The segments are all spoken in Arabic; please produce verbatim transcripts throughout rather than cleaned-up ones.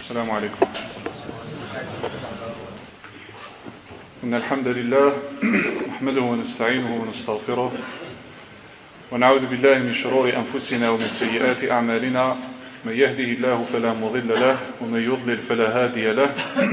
السلام عليكم. إن الحمد لله نحمده ونستعينه ونستغفره ونعوذ بالله من شرور أنفسنا ومن سيئات أعمالنا، من يهده الله فلا مضل له ومن يضلل فلا هادي له،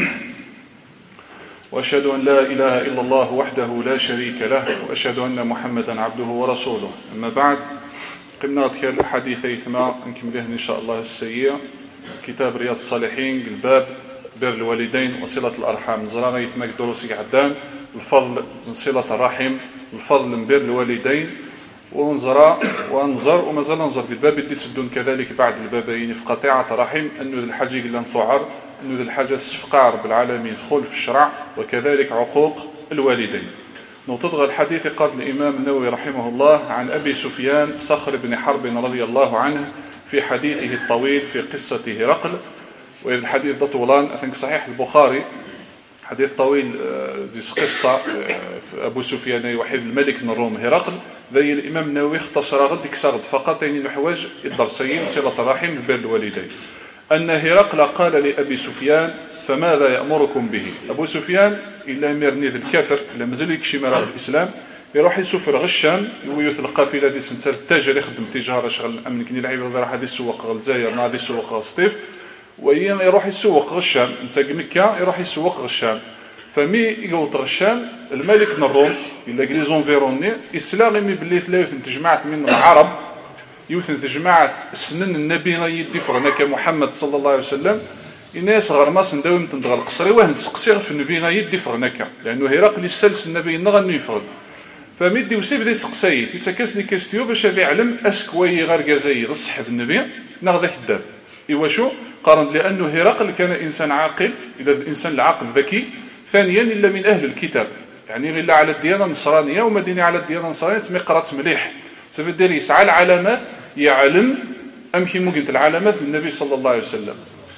وأشهد أن لا إله إلا الله وحده لا شريك له، وأشهد أن محمدا عبده ورسوله. أما بعد، قمنا الحديث ثما نكمله إن شاء الله السيئة كتاب رياض الصالحين، الباب بر الوالدين وصلة الأرحام. زرا غيثمك دروسي عدان الفضل من صلة الرحم، الفضل من بر الوالدين، ونزرا ونزر ومازال ننظر بالباب اللي تسدون كذلك بعد البابين في قطيعة رحم، أنه الحاجة اللي نصعر أنه الحاجة السفقة رب العالمين دخول في الشرع، وكذلك عقوق الوالدين. نوتضغ الحديث قال الإمام النووي رحمه الله عن أبي سفيان صخر بن حرب رضي الله عنه في حديثه الطويل في قصة هرقل. وإذا الحديث ده طولان أثنك صحيح البخاري، حديث طويل زي قصة أبو سفيان يوحيد الملك من الروم هرقل، ذي الإمام النووي اختصر غد كسرد فقط يعني نحوج الدرسين صلة الرحم بين الوالدين. أن هرقل قال لأبي سفيان: فماذا يأمركم به؟ أبو سفيان إلا مرني ذي الكافر إلا مازال يكشي مرض الإسلام، يروح يسافر غشام ويوث القافله دي سنتر التاجر يخدم تجاره شغل امن كني لعيبه راح هذه السوق الجزائر مع هذه السوق سطيف، وين يروح يسوق غشام انت مكه يروح يسوق غشام. فمي يقوط غشام الملك من الروم الا لي زونفيروني اسلامي باللي ثلاث تجمعت من العرب يوث تجمعت سنن النبي يدي فرنا كمحمد صلى الله عليه وسلم، الناس غير ما سنداوم تندغ القصري واه نسقسي في النبي يدي فرناك، لانه هرقل السلس النبي نغني يفرد. فمدي وسيب دي سقسايت يتكاسني كاستيو باش يعلم اسكوي غير جزائر الصحه النبي ناخذ ذاك الدار. ايوا شو قارن؟ لانه هرقل كان انسان عاقل، الى الانسان العاقل ذكي. ثانيا الا من اهل الكتاب، يعني غير على الديانه النصرانيه ومدينه على الديانه النصرانيه تسمي قرات مليح، سبدل يسعى العلامات يعلم امكن ممكن العلامات من النبي صلى الله عليه وسلم.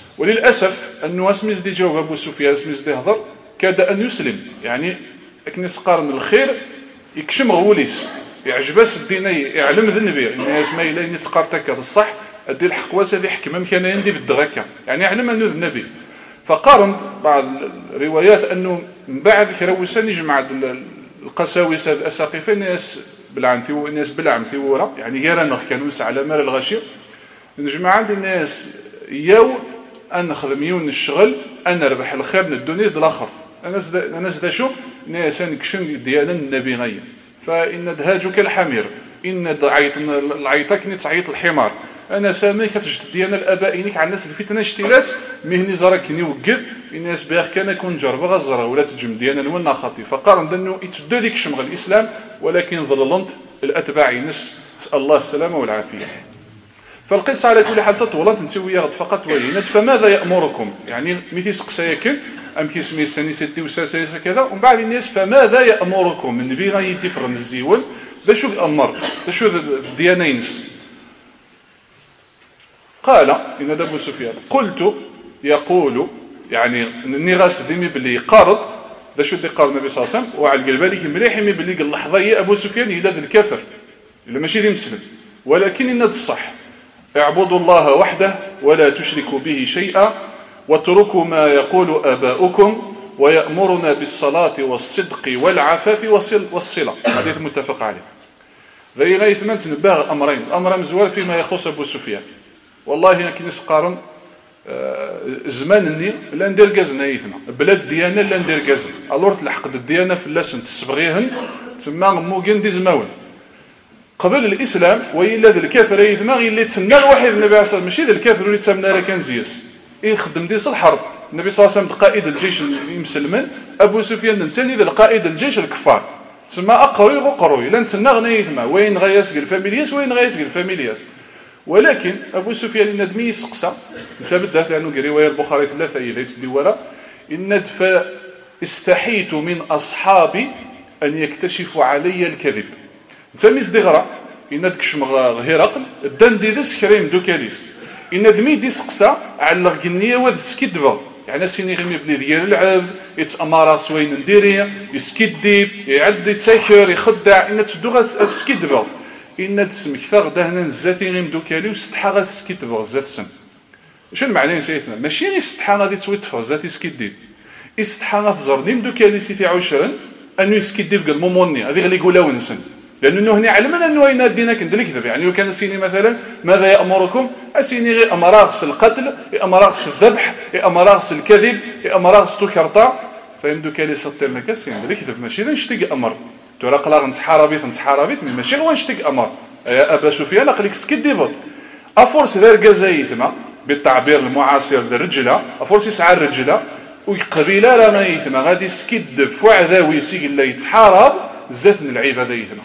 وللاسف انه اسميز دي جاوب ابو سفيان اسميز دي هضر كاد ان يسلم، يعني كنس قارن الخير يكشم غوليس يعجبس الدين يعلم ذنبي الناس ما الا يتقارتك هذا الصح ادي الحق واسا حكم ممكن يندي بالدغكه، يعني يعلم انه النبي. فقارن بعض الروايات انه من بعد كروسان يجمع القساوسه الاساقفه ناس بالعنتي وناس بالعمتي ورا، يعني يرانا كانوا على مال الغشير نجمع عند الناس ياو ان نخدم يون الشغل ان نربح الخير من الدنيا ديال الاخر. انا انا زدا شوف ناس نكشم ديال النبي غير، فان دهاجك الحمير ان عيط العيطك نتعيط الحمار. انا سامي كتجد ديال الابائينك على الناس الفتنه اشتيلات مهني زركني وقف الناس بها كان يكون جرب غزره ولا تجم ديال الونا خاطي. فقارن انه يتدو ديك شمغ الاسلام ولكن ظللنت الاتباع نس الله السلامه والعافيه. فالقصه على كل حال تطولت نسوي غد فقط وينت. فماذا يأمركم؟ يعني مثل سقسايكن ام كيسمي السني ستي وساسيس كذا، ومن بعد الناس فماذا يأمركم؟ النبي غيدي فرن الزيول ذا شو الامر ذا شو الديانينس. قال ان ابو سفيان قلت يقول يعني النغاس ديمي باللي قارض ذا شو دي قال النبي صلى الله عليه وسلم وعلى بالك مليح مي باللي قال لحظه يا ابو سفيان الى ذا الكافر الا ماشي ذي مسلم، ولكن ان الصح اعبدوا الله وحده ولا تشركوا به شيئا واتركوا ما يقول آباؤكم ويأمرنا بالصلاة والصدق والعفاف والصلة. حديث متفق عليه. ذي غيث من تنباغ أمرين، الأمر مزوال فيما يخص أبو سفيان. والله كنس قارن زمانني لا ندير كازنا يثنا بلا الديانة لا ندير كازنا ألورت الحق الديانة في اللسن تسبغيهن تسمى موجين دي زماون قبل الإسلام وإلا ذا الكافر يثما اللي تسنى الواحد النبي عليه الصلاة والسلام ماشي ذا الكافر اللي تسمى راه كان زيس يخدم ديس الحرب. النبي صلى الله عليه وسلم قائد الجيش المسلمين، ابو سفيان نسالي ذا قائد الجيش الكفار تسمى اقروي وقروي لا نتسنى غني يثما وين غيسق الفاميلياس وين غيسق الفاميلياس. ولكن ابو سفيان الندمي يسقسى نتبدا لانه روايه البخاري ثلاثه الى تدي ولا ان استحيت من اصحابي ان يكتشفوا علي الكذب. تميز دغرا ان دكشم هرقل الدندي ذس كريم دوكاليس ان دمي دي سقسا على الغنيه وذ السكدبه، يعني سيني غيمي بلي ديال العبد يتامر سوين نديري يسكدي يعد يتسكر يخدع ان تدو السكدبه ان تسمك ثغ دهنا الزاتي غيم دوكالي وستحا السكدبه الزات سن شنو معنى سيتنا ماشي غير استحى غادي تويتفا ذات يسكيديب استحى غتزرني مدو كان سيتي عشرا انه يسكيديب قال موموني هذه غير يقولها ونسن لانه هنا علما انه ينادينا كندير الكذب يعني لو كان سيني مثلا ماذا يامركم اسيني غير امراغس القتل امراغس الذبح امراغس الكذب امراغس توكرطا فهمدو كان يسطرنا كاسين ندير الكذب ماشي نشتق امر ترى قلا نتحاربيت نتحاربيت ماشي غير نشتق امر يا ابا سفيان قال لك سكديبط افورس ذا زايثما بالتعبير المعاصر للرجله افورس يسعى الرجله وقبيله راه ما يثما غادي يسكدب فوعذاوي سي لا يتحارب زات من العباده يثما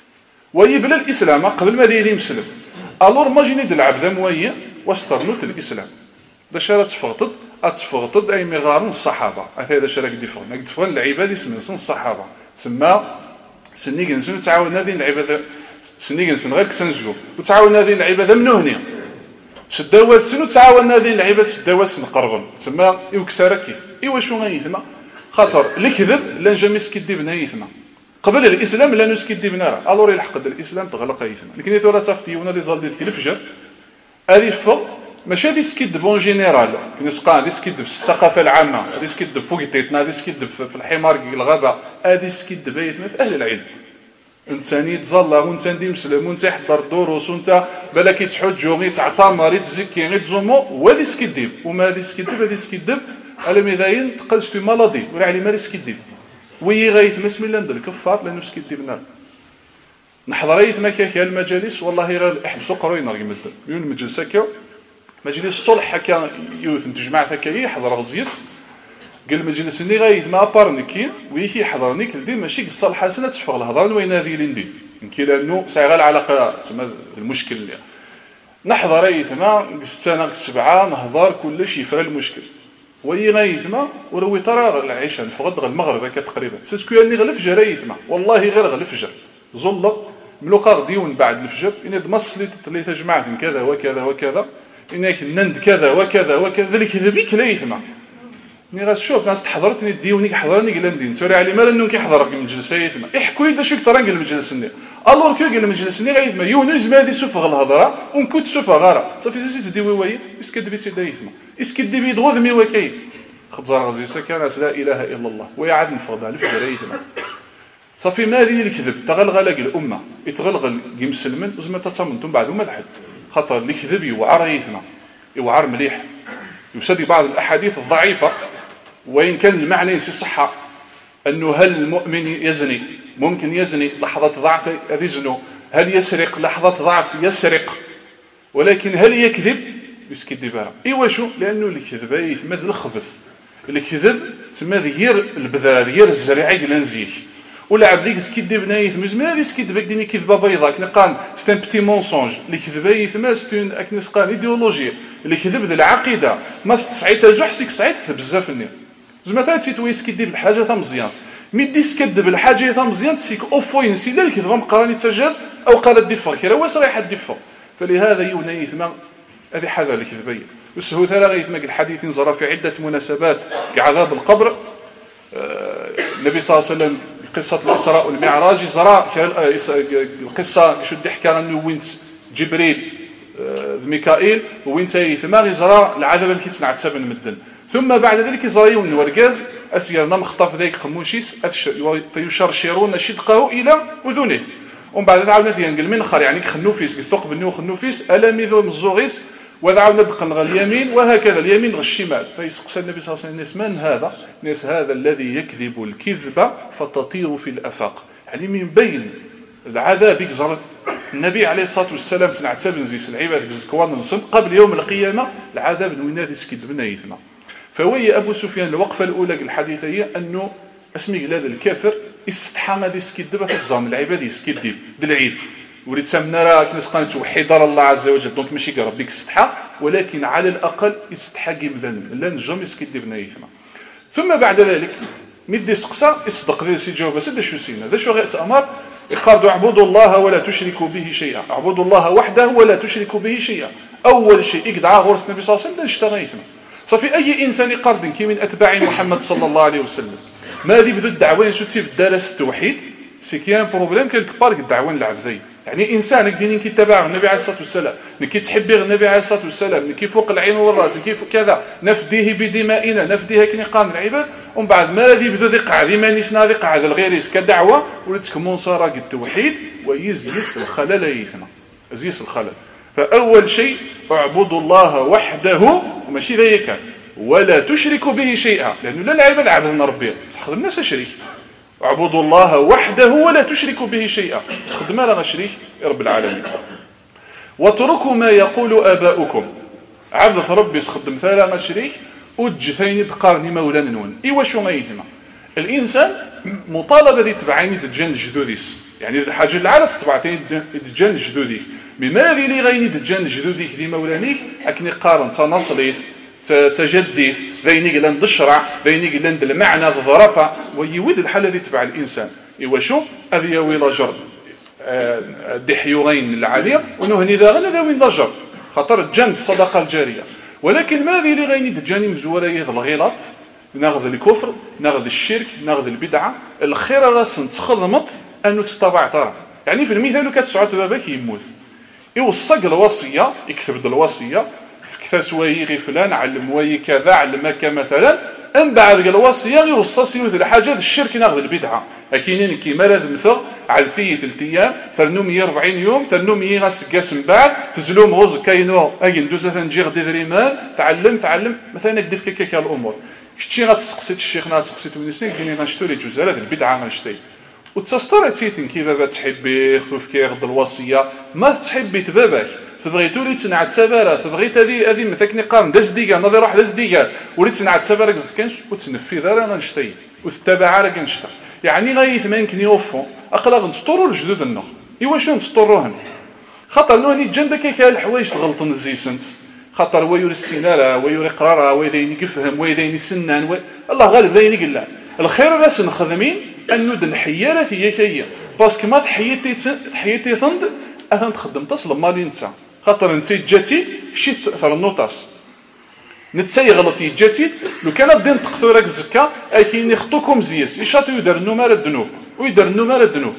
ويبلا الاسلام قبل ما دير مسلم الور ما جيني دلعب ذا مويه واسترنوت الاسلام دا شرا تفغطد اتفغطد اي مغارون الصحابه هذا شرا قد يفغ نقد فغ العباد اسم الصحابه تسمى سني كنسو تعاون هذه العباده سني كنسن غير كسنزلو وتعاون هذه العباده من هنا شداوات سنو تعاون هذه العباد شداوات سنقربن تسمى يوكسارا كيف ايوا شو غيثما خاطر الكذب لا نجا كيديبنا يثما قبل الاسلام لا نسكيديبنا الور يلحق الاسلام تغلق يثما لكن اذا راه تافتيونا لي زال ديال الفجر هذه فوق ماشي هذه سكيد بون جينيرال كنسقى هذه سكيد في الثقافه العامه هذه سكيد فوق تيتنا هذه سكيد في الحمار الغابه هذه سكيد بيتنا في اهل العلم انسان يتزلق وانت ندي مسلم وانت يحضر الدروس وانت بالك يتحج وغي تعتمر يتزكي غي تزومو وهذه سكيديب وما هذه سكيديب هذه سكيديب على ميداين تقلش في مالادي ولا على مالي سكيديب وي غايت بسم الله ندير الكفار لانه سكيديب نار نحضر ايت ما كاين المجالس والله غير احبسوا قروينا غير مد يون مجلس هكا مجلس الصلح هكا يوث تجمع هكا يحضر غزيس قال المجلس اللي غايت ما بارنكي ويكي يحضرني كل دي ماشي الصالحه سنه تشفغ الهضره وين هذه اللي ندير يمكن لانه ساعه غير العلاقه تسمى المشكل اللي نحضر اي ثما السنه السبعه نهضر كلش يفرى المشكل وي غايتما ولو ترى العشاء الفغد المغرب هكا تقريبا ساسكو يعني غير الفجر يثما والله غير غير الفجر زلق ملوقا غديون بعد الفجر ان دمصلي اللي تجمعت كذا وكذا وكذا انك نند كذا وكذا وكذا ذلك ذبيك لا يثما ني غتشوف ناس تحضرتني ديوني حضرني قال ندير سوري علي مال انه كيحضر في المجلس يثما يحكوا لي داش كثر قال المجلس ني الور كي قال المجلس ني غيثما يونس ما دي سوف الهضره ونكنت سوف غاره صافي زيد تدي وي اسكدبي تي يثما اسكدبي دغوذ مي وكاين خضر غزيسه كان لا اله الا الله ويعاد نفض على الفجر يثما صافي ما دي الكذب تغلغل الامه يتغلغل مسلمين وزما تتصمتم بعد وما تحد خاطر الكذب يوعر يثما يوعر مليح يسد بعض الاحاديث الضعيفه وإن كان المعنى يسي صحة أنه هل المؤمن يزني ممكن يزني لحظة ضعف يزنو هل يسرق لحظة ضعف يسرق ولكن هل يكذب يسكد برا إيوا شو لأنه الكذب يثمد الخبث الكذب تسمى ذير البذرة ذير الزريعة لنزيك ولا عبديك سكيد بنايث مزمن هذه سكيد بك ديني كذبه بيضاء كنا قال سي ان بتي مونسونج الكذبه يثما سي اون اكنس قال ايديولوجي الكذب ذي العقيده ما تسعيت زحسك سعيت بزاف الناس زعما تا تيتوي سكيدي بالحاجه تا مزيان مي دي سكدب الحاجه تا مزيان تسيك اوفوين سي لا الكذبه مقراني تجاد او قال ديفا كرا واش رايح ديفا فلهذا يوني يثما هذه حاجه الكذبيه والسهوث لا غيثما الحديث نزرى في عده مناسبات كعذاب القبر النبي صلى الله عليه وسلم قصه الاسراء والمعراج زرا القصه شو دي حكى انه وين جبريل ميكائيل وين تيثما غيزرا العذاب اللي كيتنعت سبن مدن ثم بعد ذلك زريون ورقاز اسيرنا مخطف ذاك قموشيس فيشرشرون شدقه الى اذنه ومن بعد عاودنا فيها نقل منخر يعني خنوفيس الثقب النو خنوفيس الاميذ مزوغيس وعاودنا دقن اليمين وهكذا اليمين الشمال فيسقسى النبي صلى الله عليه وسلم من هذا الناس هذا الذي يكذب الكذبه فتطير في الافاق يعني من بين العذاب يكزر النبي عليه الصلاه والسلام تنعتبر نزيس العباد كوان نصب قبل يوم القيامه العذاب الوينات يسكد بنا يثما فوي ابو سفيان الوقفه الاولى الحديثه هي انه اسمي هذا الكافر استحام هذه يسكد بتزام العباد يسكد بالعيد وليت سمنا راه كنسقى توحيد الله عز وجل دونك ماشي ربك استحى ولكن على الاقل استحى جمدا لا نجم يسكد بنا يثما ثم بعد ذلك مدي سقسا اصدق ذي سي جاوب سد شو سينا ذا شو غير امر يقال اعبدوا الله ولا تشركوا به شيئا اعبدوا الله وحده ولا تشركوا به شيئا اول شيء يقدع غرس النبي صلى الله عليه وسلم اشتغل يثما صافي اي انسان يقرد كي من اتباع محمد صلى الله عليه وسلم ما ذي بذو الدعوه شو تسيب درس التوحيد سي كيان بروبليم كالك بارك الدعوه العبدي يعني انسان دينين كيتبع النبي عليه الصلاه والسلام نكي تحبي النبي عليه الصلاه والسلام نكي فوق العين والراس نكي كذا نفديه بدمائنا نفديها كنقام العباد ومن بعد ما الذي بدا يقع ديما نسنا يقع هذا الغيريس كدعوه ولات كمنصره التوحيد ويزيس الخلل يثنا زيس الخلل. فاول شيء اعبدوا الله وحده وماشي ذاك ولا تشركوا به شيئا لانه لا العباد عبدنا ربي تخدم الناس شريك. اعبدوا الله وحده ولا تشركوا به شيئا تخدم لا شريك يا رب العالمين. واتركوا ما يقول اباؤكم عبد ربي تخدم ثلا شريك وجثين تقارني مولانا نون ايوا شو ما يتما الانسان مطالبه يتبعين تجن جدوديس يعني الحاجه العاده تبعتين تجن جدودي بما الذي لي غيني تجن جدوديك دي مولانيك اكني قارن تنصليت تجديد ذيني قلن دشرع ذيني قلن المعنى الظرفة ويود الحالة الذي تبع الإنسان إيوا شو أذي ويلا جر دحيوغين العالية ونهني ذا غنى ذا وين لجر خطر الجنة الصدقة الجارية. ولكن ما ذي لغيني تجاني مزورية الغيلات ناخذ الكفر ناخذ الشرك ناخذ البدعة الخير راس تخضمت أنه تستطيع ترى يعني في المثال كتسعة بابك يموت يوصق الوصية يكتب الوصية كثاسوي غي فلان علم وي كذا علمك مثلا ان بعد الوصيه يوصص يوث الحاجات الشرك ناخذ البدعه اكينين كيما راد مثل على في ثلاث ايام ثرنو مية وأربعين يوم ثرنو مية غاسكاس من بعد تزلوم غوز كاينو اجي ندوز نجي غدي دريمان تعلم تعلم مثلا كدير كيكا الامور شتي غتسقسيت الشيخ غتسقسيت من السنين كاينين غنشتري جوزالات البدعه غنشتي وتصطرت سيتن كي بابا تحبي خوف كي غد الوصيه ما تحبي تبابك تبغي تولي تنعت سبارة تبغي تذي أذي مثكني قارن دز ديجا نظي روح دز ديجا ولي تنعت سبارة كنش وتنفي ذا راه نشتي وتتابع على كنشتا يعني غايث ما يمكن يوفو أقلا نسطروا الجدود النخ إيوا شنو نسطروهم خاطر لوني جنبا كيكا الحوايج تغلط نزيسنت خاطر ويوري السينارة ويوري قرارة ويديني يفهم ويديني سنان وي... الله غالب ذيني قلا الخير راس نخدمين أنو دن حيالة هي كيا باسكو ما تحيتي تحيتي ثند أثن تخدم تصل مالي نتا خاطر انت جاتي شي ثر النوطاس نتساي غلطي جاتي لو كان الدين تقثورك الزكاه اكين يخطوكم زياس يشاطوا يدرنوا مال الذنوب ويدرنوا مال الذنوب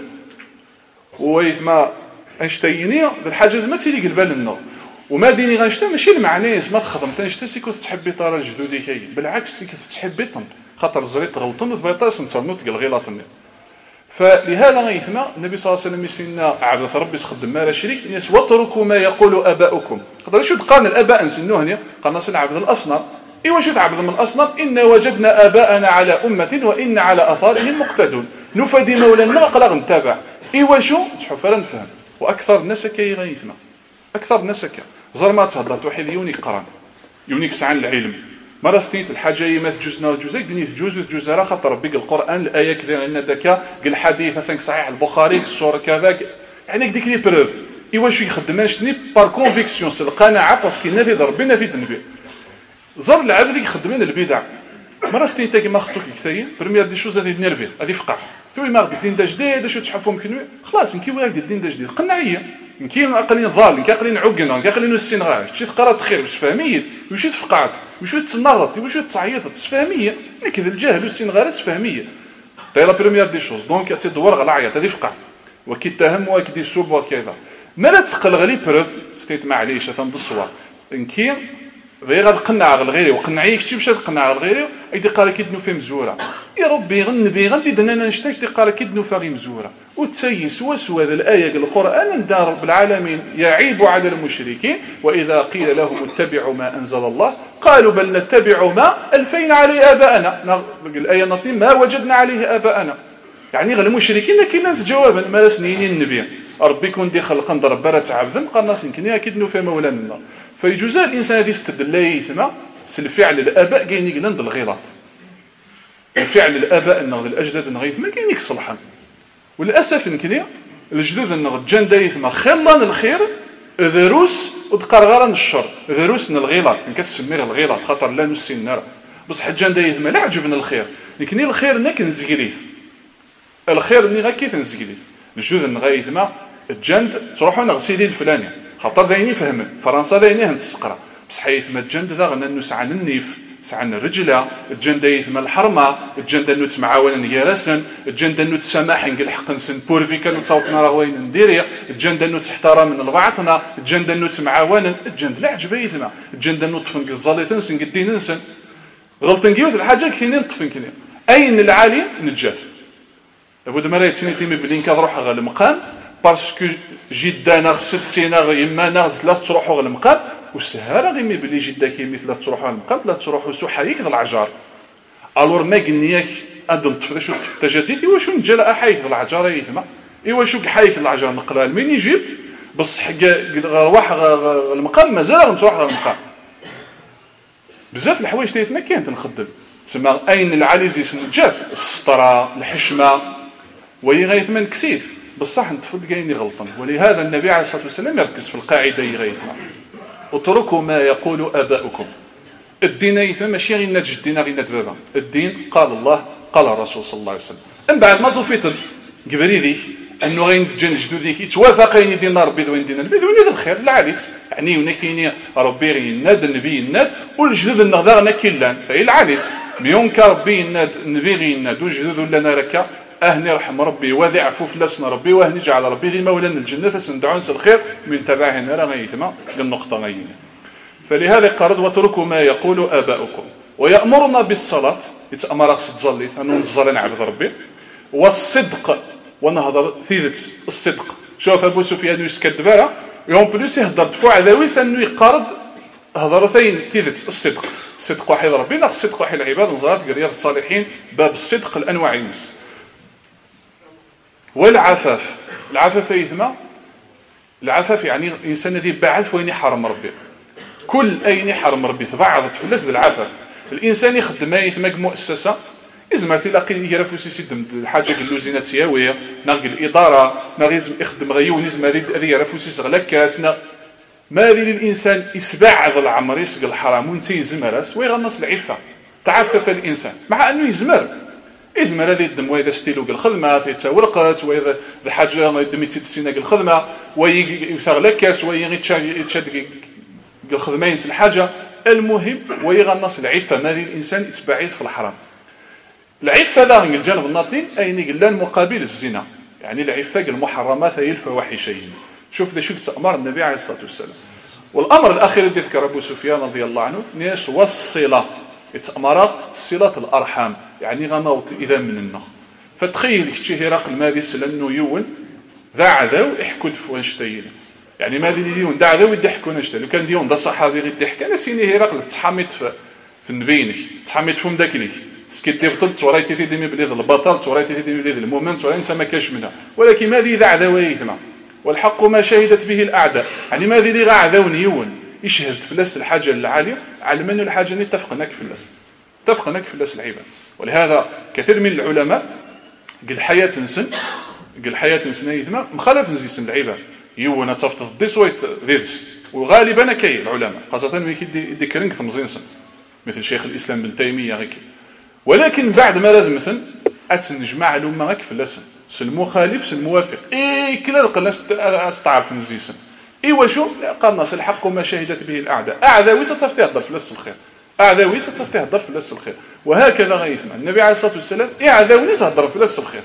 ويثما انشتيني الحاجه ما تيلي قلبال لنا وما ديني غنشتا ماشي المعنى ما تخدم تنشتا سي كنت تحبي طار الجدودي كاين بالعكس سي كنت تحبي طن خاطر زريت غلطن وبيطاس نصرنو تقل غيلاطني. فلهذا غيثنا النبي صلى الله عليه وسلم يسنا عبد ربي تخدم ما شريك الناس واتركوا ما يقول اباؤكم قدر شو تقان الاباء نسنوه هنا قالنا سنعبد الاصنام ايوا شو تعبد من الاصنام ان وجدنا اباءنا على امه وان على اثارهم مقتدون نفدي مولانا قلا نتابع ايوا شو تشوف فلا نفهم واكثر الناس كي غيثنا اكثر الناس كي زر ما تهضر توحيد يونيك قران يونيك سعن العلم مرة ستيت الحاجة هي ما تجوزنا الجزء دني تجوز الجزء راه خاطر ربي القرآن الآية كذا لأن ذاك قال حديث مثلا صحيح البخاري السورة كذا يعني ديك لي بروف إيوا شو يخدماش ني بار كونفيكسيون القناعة باسكو نافي ربنا في النبي زر العبد اللي يخدمين البدع مرة ستيت كيما خطوك كثير بريمير دي شوز هذه نيرفي هذه فقع توي ما غادي الدين دا جديد شو تحفهم كنوي خلاص نكي واحد الدين دا جديد قناعية نكين اقلين ظالم نكين اقلين عقنا نكين اقلين السنغاج شي تقرات خير مش فاهميه وشي تفقعت وشي تنغلط وشي تعيطت تفهميه نكذ الجهل والسنغال تفهميه طيب لا بريمير دي شوز دونك تدور غلا عيط هذه فقع وكيتهم وكدي سوب وكذا ما لا تسقل غلي بروف ستيت معليش تندصوا نكين غير غنقنع الغيري وقنعيه كتي باش تقنع الغيري ايدي قال كيدنو في مزوره يا ربي غنبي غندي دنا نشتاك دي قال كيدنو في مزوره وتسيس وسوى هذه الايه القران دار رب العالمين يعيب على المشركين واذا قيل لهم اتبعوا ما انزل الله قالوا بل نتبع ما الفينا عليه اباءنا الايه نطيم ما وجدنا عليه اباءنا يعني غير المشركين كاين جوابا ما سنين النبي ربي يكون دي خلق ضرب برات عبد قال ناس يمكن كيدنو في مولانا فيجوز الانسان هذه استدلال ثم الفعل الاباء كاين يقلند الغلط الفعل الاباء النغ الاجداد نغيث ما كاين يصلحهم وللاسف نكني الجدود النغ جان دايث ما خلان الخير دروس وتقرغرن الشر دروس الغلط نكسمير الغلط خاطر لا نسي النار بصح جان دايث ما لا عجبنا الخير نكني الخير نك نزقليث الخير ني غا كيف نزقليث الجدود النغيث ما الجند تروحوا نغسيلي الفلاني خاطر ذايني فهمن فرنسا ذايني هم تسقرا بصح حيث ما الجند ذا غنا نسعى النيف سعنا الرجلة الجندة يثم الحرمة الجندة نوت معاونا يرسن الجندة نوت سماح نقل حق نسن بورفيكا نتصوتنا رغوين نديريا الجندة نوت احترام من البعضنا الجندة نوت معاونا الجندة لا عجبه يثم الجندة نوت فنق الظاليتن سن قدين نسن غلطن قيوث الحاجة كيني نطفن كيني أين العالي نجاث لابد ما رايت سنتي بلين كتروح على المقام باسكو جدة ناغ ست سنة يما ناغ ثلاث تروحوا على المقام وسهارة غيمي بلي جدة كيمي ثلاث تروحوا على المقام ثلاث تروحوا سوحايك ذا العجار الور ما قلنياك أدن طفل شو تجديثي وشو نجال أحايك ذا العجار يثما إيوا شو حايك العجار نقلال مين يجيب بصح روح المقام مازال تروح على المقام بزاف الحوايج تايت ما كاين تنخدم تسمى أين العالي زي نجاف السطرة الحشمة وهي غايث من كسيف بصح نطفل كاين غلطا ولهذا النبي عليه الصلاه والسلام يركز في القاعده غايثنا اتركوا ما يقول اباؤكم الدين يثم ماشي غير نات جدينا غير نات بابا الدين قال الله قال الرسول صلى الله عليه وسلم من بعد ما توفيت قبل ذيك انه غير جن جدوديك يتوافقين دين ربي وين دين النبي وين الخير العالي يعني هنا كاين ربي غير يناد النبي يناد والجدود النغدار كلان فهي العالي ميون كربي يناد النبي غير يناد وجدود لنا ركع أهني رحم ربي وذي عفو فلسنا ربي وأهني جعل ربي ذي مولانا الجنة سندعون الخير من تبعهن لا غيثما للنقطة غيثما فلهذا قرد واتركوا ما يقول آباؤكم ويأمرنا بالصلاة يتأمر أقصد ظلي أنه نزل نعبد ربي والصدق ونهضر ثيثت الصدق شوف أبو سفيان يسكت بارا يوم بلوس يهضر دفوع ذويس أنه يقارد هضرتين ثيثت الصدق الصدق وحيد ربي ناقص الصدق وحيد العباد نزلت في رياض الصالحين باب الصدق الأنواع الناس والعفاف العفاف يثما العفاف يعني الانسان الذي بعث وين يحرم ربي كل اين يحرم ربي تبعض تفلس العفاف الانسان يخدم يثما مؤسسه يزمر تلاقي يعرف يسدم الحاجه اللوزينات سياويه ناقل الاداره ناقل يخدم غيون يزم هذه يعرف يسغلا كاسنا ما للانسان يسبعض العمر يسق الحرام ونسي يزمرس ويغنص العفه تعفف الانسان مع انه يزمر إزمة الذي يدم وإذا ستيلو الخدمة فيتورقت وإذا الحاجة يدم يتسينا الخدمة ويثغلكس ويتشاد الخدمة ينسى الحاجة المهم ويغنص العفة ما الإنسان يتبعيد في الحرام العفة ذا الجانب الناطين أين قلان مقابل الزنا يعني العفة المحرمات هي الفواحشين شوف ذا شو تأمر النبي عليه الصلاة والسلام والأمر الأخير الذي ذكر أبو سفيان رضي الله عنه ناس والصلة يتأمر صلة الأرحام يعني غنوط إذا من النخ فتخيل كتشي هرقل ماذي سلنو يون ذا عذاو يحكوا دفوان شتايل يعني ماذي اليون ذا عذاو يضحكوا نشتا لو كان ديون ذا الصحابي غير يضحك أنا سيني هرقل تحميت في, في النبينك تحميت فم داكليك سكيت بطلت ورايتي في ديمي بليذ البطل ورايتي في ديمي بليذ المؤمن ورايتي ما كاش منها ولكن ماذي ذا عذاو يثمع والحق ما شهدت به الأعداء يعني ماذي لي غا عذاو نيون يشهد فلس الحاجة العالية على منه الحاجة اللي اتفقناك فلس اتفقناك فلس العباد ولهذا كثير من العلماء قل حياة نسن قل حياة نسن يثما مخالف نزيسن العباد يونا تصفت ضدي سويت ذيرس وغالبا كاي العلماء خاصة من يدي كرنك ثمزين سن مثل شيخ الإسلام بن تيمية غيك ولكن بعد ما لازم مثل أتنجمع الأمة غيك فلسن المخالف الموافق إيه كلا القناص استعرف نزيسن إيه وشو قناص الحق ما شهدت به الأعداء أعداء وستصف تهضر فلس الخير أعداء وستصف تهضر فلس الخير وهكذا غيثنا النبي عليه الصلاة والسلام أعداء وسهضر فلس الخير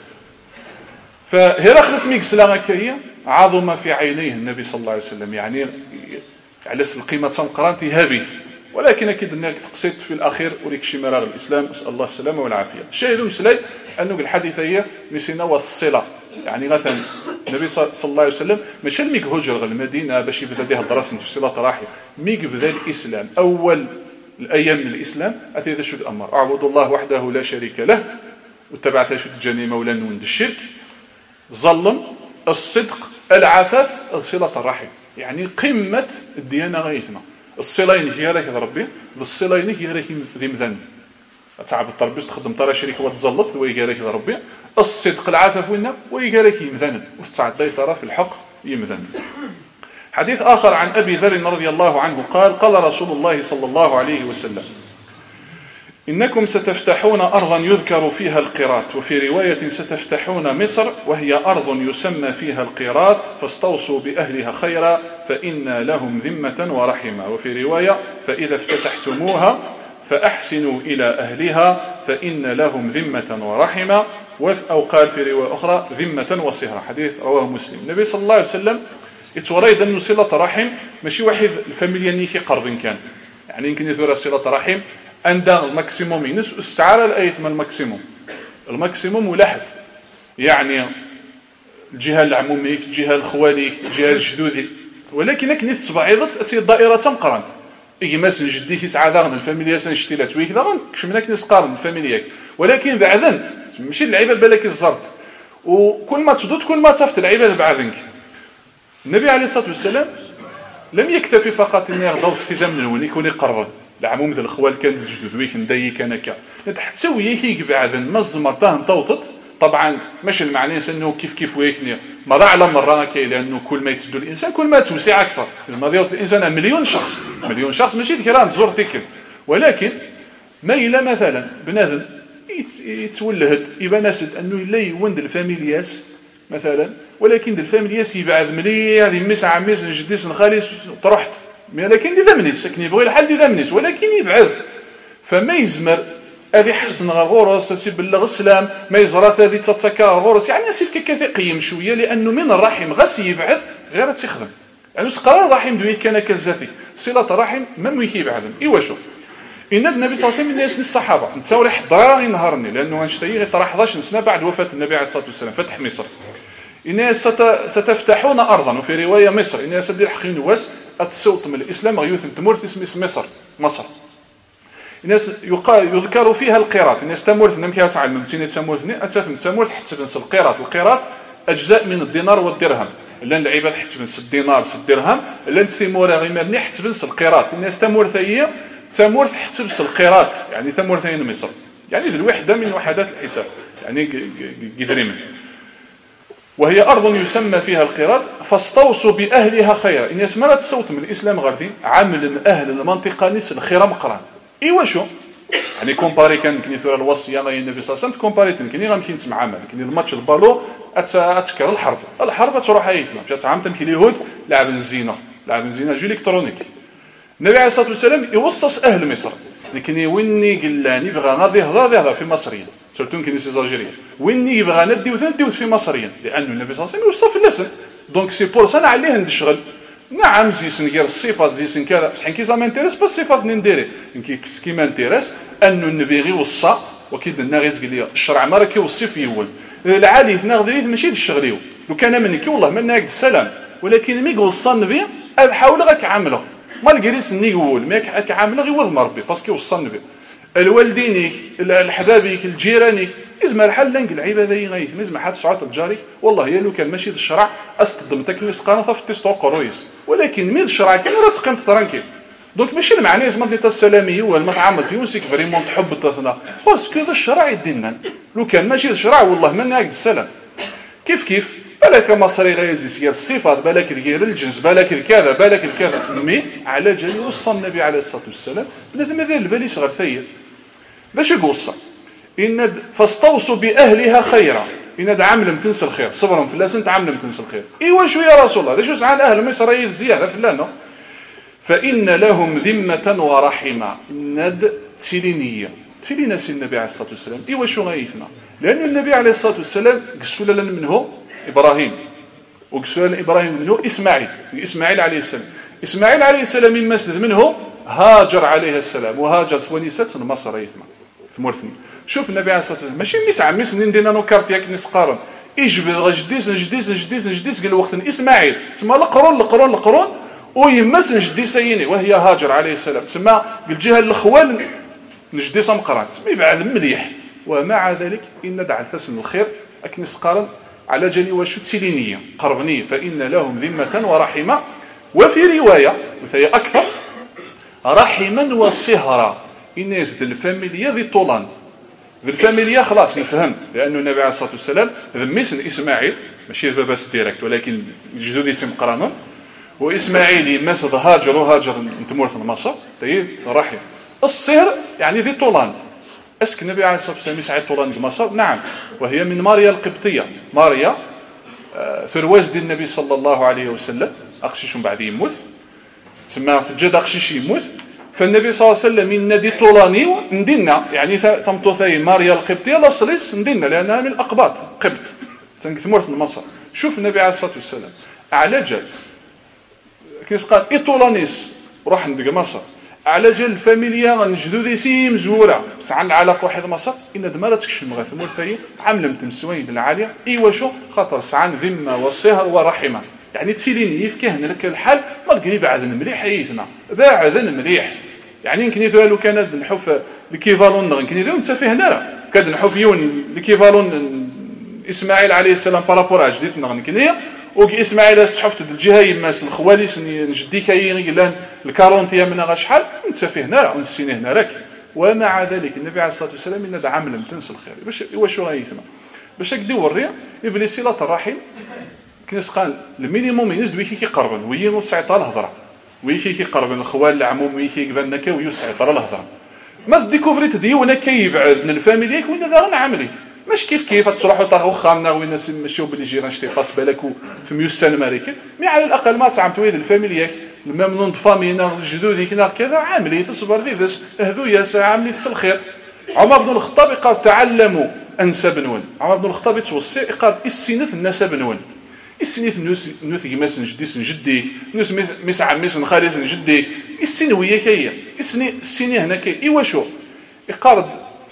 فهرقل اسميك سلاغا كريه عظم في عينيه النبي صلى الله عليه وسلم يعني على القيمة تنقرانتي هابيث ولكن أكيد أنك تقصد في الأخير وليك شي مراغ الإسلام أسأل الله السلامة والعافية الشاهد مسلي أنه الحديث هي مسينا والصلة يعني مثلا النبي صلى الله عليه وسلم ماشي ميك هجر المدينة باش يبدا بها الدراسة في صلة راحية ميك بدا الإسلام أول الأيام من الإسلام أتيت شو الأمر أعبد الله وحده لا شريك له واتبعت شو تجاني مولانا من الشرك ظلم الصدق العفاف صلة الرحم يعني قمة الديانة غايتنا الصلين هي راك ربي الصلين هي راك ذي مذن تعب التربيس تخدم ترى شريك وتزلط ويجي راك ربي الصدق العفاف وين ويجي راك يمذن وتسعد لي ترى في الحق يمذن حديث آخر عن أبي ذر رضي الله عنه قال قال رسول الله صلى الله عليه وسلم إنكم ستفتحون أرضا يذكر فيها القيراط وفي رواية ستفتحون مصر وهي أرض يسمى فيها القيراط فاستوصوا بأهلها خيرا فإن لهم ذمة ورحمة وفي رواية فإذا افتتحتموها فأحسنوا إلى أهلها فإن لهم ذمة ورحمة، أو قال في رواية أخرى ذمة وصهرة. حديث رواه مسلم. النبي صلى الله عليه وسلم يتوريد أنه صلة رحم ماشي واحد الفاميليا نيكي قرب كان، يعني يمكن يثور صلة رحم عند الماكسيموم ينس استعارة الأيث من الماكسيموم الماكسيموم ولاحد، يعني الجهة العموميك، الجهة الخواليك، الجهة الجدودي، ولكن كنت تبعيضت أتي الدائرة تمقرنت إيه مثلا جديك يسعى ذاغن الفاميليا سنشتيلات ويك ذاغن كشمنا كنس قارن الفاميلياك، ولكن بعدين ماشي العباد بالك الزرط، وكل ما تدود كل ما تفت العباد بعدنك. النبي عليه الصلاة والسلام لم يكتفي فقط أن يغضب اكتفاء من الأول يكون يقرب العموم ذا الأخوال كان الجدود ويك ندي كان كا حتى وياك بعدين ما زمرتاه نطوطت. طبعا ماشي المعنى انه كيف كيف ويكني مرة على مرة كاين، لانه كل ما يتسدو الانسان كل ما توسع اكثر. زعما ديال الانسان مليون شخص مليون شخص ماشي ذكران تزور تيكل، ولكن ما الى مثلا بنادم يتولهد يبان اسد انه لا يوند الفاميلياس مثلا، ولكن الفاميلياس يبعد مليح يمس عميس جديس نخاليس طرحت، ولكن دي ذمنيس كني يبغي الحل دي ذمنيس ولكن يبعد، فما يزمر هذه حسن غورس تيبلغ السلام ما يزرات هذه تتسكر غورس، يعني سيف كيف قيم شويه، لانه من الرحم غس يبعد غير تخدم، يعني تقرر الرحم دوي كان كالزافي صله الرحم ما ميكي بعدهم. ايوا شوف ان النبي صلى الله عليه وسلم من الصحابه نتاو راه ضرر ينهرني، لانه غنشتي غير طرح احد عشر سنه بعد وفاه النبي عليه الصلاه والسلام فتح مصر. إن ستفتحون ارضا، وفي روايه مصر ان سدير حقين واس اتسوط من الاسلام غيوث تمورث اسم مصر مصر. الناس يقال يذكر فيها القيراط، الناس تمورث نم كي تعلم تيني تمورثني اتفهم تمورث حتى بنس القيراط. القيراط اجزاء من الدينار والدرهم، لان العباد حتى بنس الدينار س الدرهم لان ثمورا غير مبني حتى بنس القيراط. الناس تمورث هي تمورث حتى بنس القيراط، يعني تمورث هي مصر، يعني ذي الوحده من وحدات الحساب، يعني قدريمن. وهي ارض يسمى فيها القيراط فاستوصوا باهلها خيرا. الناس ما تصوت من الاسلام غير عامل اهل المنطقه نس الخير مقران. ايوا شو يعني كومباري كان كني ثور الوصيه غير النبي صلى الله عليه وسلم كومباري كني غنمشي نسمع عمل كني الماتش البالو اتسكر الحرب الحرب تروح هيثما مشات عام تمكي اليهود لعب الزينه لعب الزينه جو الكترونيك. النبي عليه الصلاه والسلام يوصص اهل مصر، لكن ويني قلاني بغى غادي يهضر يهضر في مصريين سورتو كني سيزاجيريا، ويني يبغى ندي وندي في مصريين، لانه النبي صلى الله عليه وسلم يوصف اللسن دونك سي بور سا عليه نشغل. نعم زيسن غير الصفات زيسن كذا بصح كي زعما انتريس با الصفات نديري كي كيما انتريس انه النبي غير وصى وكيد الناس قال لي الشرع ما راه كيوصي في يول العادي ناغذي ماشي الشغليو لو كان منك والله ما ناقد السلام، ولكن مي وصى النبي حاول غاك عامله ما الجليس ني يقول ماك هكا عامله غير وضم ربي باسكو وصى النبي. الوالدينك الحبابيك الجيرانك إزما الحل لنق العبادة غيث مزما حد سعات الجاري والله يا لو كان ماشي الشرع استخدم تكنيس قانون في تيستو قرويس، ولكن ميد الشرع كان راه تقيم ترانكي دونك ماشي المعنى زعما ديال السلاميه والمطعم فيوسك فريمون تحب تثنا باسكو ذا الشرع يدينا لو كان ماشي الشرع والله ما ناقد السلام. كيف كيف بالك مصري غيزيس غير الصفات بالك غير الجنس بالك الكذا بالك الكذا مي على جال وصى النبي عليه الصلاه والسلام بنادم هذا البالي صغر ثير باش يوصى إن فاستوصوا بأهلها خيرا. إن عامل تنسى الخير صبرهم في الله عامل تنسى الخير. إيوا شو يا رسول الله هذا شو سعان أهل مصر الزيادة في الله. فإن لهم ذمة ورحمة ند تسلينية تسلينا سي النبي عليه الصلاة والسلام. إيوا شو غايثنا لأن النبي عليه الصلاة والسلام قسوا لنا منه إبراهيم وقسوا لنا إبراهيم منه إسماعيل إسماعيل عليه السلام. إسماعيل عليه السلام من مسجد منه هاجر عليه السلام وهاجر ونسات مصر يثمن ثمرثني. شوف النبي عليه الصلاه والسلام ماشي نسعى مس ندينا نو كارت ياك نسقارن يجبد جديس جديس جديس جديس قال وقت اسماعيل تسمى القرون القرون القرون ويمس جديسين وهي هاجر عليه السلام تسمى بالجهه الاخوال نجديس مقرات تسمى بعد مليح. ومع ذلك ان دع الحسن الخير اك نسقارن على جلي وشو تسلينيه قربني فان لهم ذمه ورحمه. وفي روايه وهي اكثر رحما وصهرا الناس ديال الفاميليا ذي طولان ذي الفاميليا خلاص نفهم لانه النبي عليه الصلاه والسلام ذميسن اسماعيل ماشي باباس ديريكت ولكن جدودي اسم قرانون واسماعيل يمس هاجر وهاجر نتمورث مصر طيب رحم. الصهر يعني ذي طولان اسك النبي عليه الصلاه والسلام يسعى طولان مصر نعم وهي من ماريا القبطيه ماريا ثرواز ديال النبي صلى الله عليه وسلم اقشيش من بعد يموت تسمى في الجد اقشيش يموت فالنبي صلى الله عليه وسلم من دي طولاني ندينا يعني تمطوثي ماريا القبطيه لا صليس ندينا لانها من الاقباط قبط تنكثمورت مصر. شوف النبي عليه الصلاه والسلام على جال كيس قال ايطولانيس روح ندق مصر على جال الفاميليا غنجدو دي سيم زوره بس عن العلاقه واحد مصر ان دمرتك شمغه ثمورثي عامله تمسوين العاليه ايوا شو خاطر سعان ذمه وصهر ورحمه يعني تسيليني يفكهن لك الحال ما لقيني بعدن مليح حيثنا بعدن مليح يعني يمكن يثوى لو كان نحوف ليكيفالون يمكن يثوى انت فيه هنا كاد نحوف يون ليكيفالون اسماعيل عليه السلام بارابور جديتنا غنكنيه وكي اسماعيل تحفت الجهه يماس الخواليس نجدي كاين قال الكارونتيا من غا شحال انت فيه هنا ونسيني هنا لك. ومع ذلك النبي عليه الصلاه والسلام ان عامل متنس الخير باش واش غايثما باش هكدي وري ابليس صله الرحم كنس قال المينيموم ينزل ويكي كيقربن وين وسعطا الهضره ويكي كيقربن الخوال العموم ويكي كبنك ويسعطا الهضره ما ديكوفريت ديونا كيبعد من الفاميليك وين ذا غنعملي مش كيف كيف تروحوا طاغوا خامنا وين الناس ماشيو بلي جيران شتي قاس بالك في ميوسان امريكا مي على الاقل ما تعمتوا ويد الفاميليك الممنون فامينا جدودي كنا كذا عاملي تصبر لي بس هذو يا عاملي في الخير. عمر بن الخطاب قال تعلموا انسب نون عمر بن الخطاب توصي قال السنه النسب نون السنيت نوس نوث يماس نجديس نجديك نوس مس عميس نخاليس نجديك السنويه كايه السني السني هنا كاي ايوا شو يقارد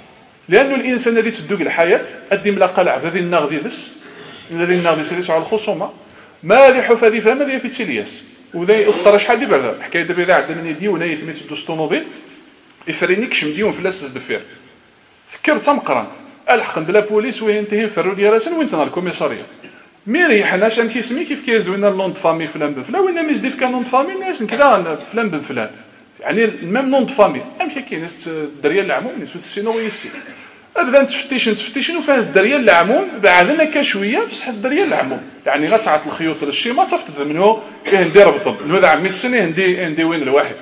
لانه الانسان الذي تدوق الحياه ادي ملاقه لعب هذه الناغذيس الذي الناغذيس على الخصومه ما لي حف هذه فهم هذه في تيلياس وذا يختار شحال دي بعدا حكايه دابا اذا عندنا ديو نايف ميت دوز طوموبيل يفرينيك مديون فلاس الدفير فكرت مقران الحق عند لا بوليس وينتهي فروا لي راسن وين تنال الكوميساريه مي ريحنا شان كيسمي كيف كيزدوينا لون فامي فلان بفلان وين ميزدي في كان لون فامي الناس كذا فلان بفلان يعني الميم نون فامي امشي كاين ناس الدريه العموم ناس السينو ويسي ابدا تفتيشن تفتيشن وفاه الدريه العموم بعدنا كشويه بصح الدريه العموم يعني غتعط الخيوط للشيما تفقد منه فيه ندير بطل هذا عمي السنه ندي ندي وين الواحد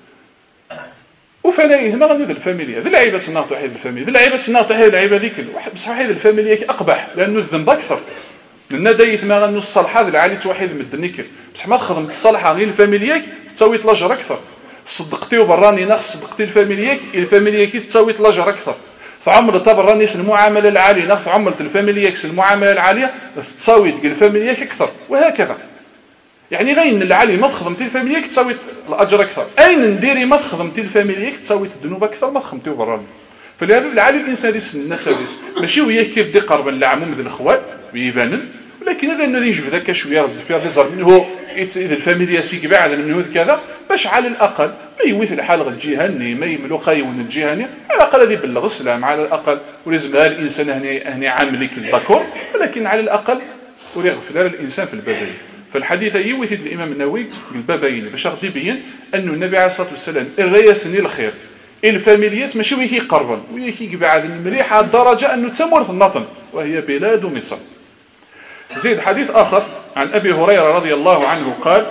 وفنايه ما غندير الفاميليا ذي لعيبه الناط واحد الفاميليا ذي لعيبه الناط هي اللعيبه ذيك واحد بصح واحد الفاميليا اقبح لانه الذنب اكثر لان دايت ما غنوص الصالحه ذي العالي توحيد مدنيك بصح ما خدمت الصالحه غير الفاميليا تساويت لاجر اكثر صدقتي وبراني ناقص صدقتي الفاميليا الفاميليا كي تساويت لاجر اكثر فعمر تبراني المعامله العاليه ناقص عملت الفاميليا المعامله العاليه تساويت الفاميليا اكثر وهكذا يعني غير العالي ما خدمتي الفاميليا تساويت الاجر اكثر اين نديري ما خدمتي الفاميليا تساويت الذنوب اكثر ما خدمتي وبراني فلهذا العالي الانسان ديس الناس هذيس ماشي وهي كيف دي قرب العموم ذي الاخوات ويبانن ولكن هذا انه يجبد ذاك شويه رد فيها ديزار منه اذا الفاميليا سيك بعد منه كذا باش على الاقل ما يويث الحال غير الجهني ما يملو قايون الجهني على الاقل هذه يبلغ السلام على الاقل ولازم هذا الانسان هنا هنا عاملك الذكور ولكن على الاقل وليغفر الانسان في البابين. فالحديث يويث الامام النووي بالبابين باش غادي يبين انه النبي عليه الصلاه والسلام الرياسني الخير الفاميليات ماشي ويكي قربا ويكي بعد مليحه الدرجه انه تمر في النطن وهي بلاد مصر. زيد حديث آخر عن أبي هريرة رضي الله عنه قال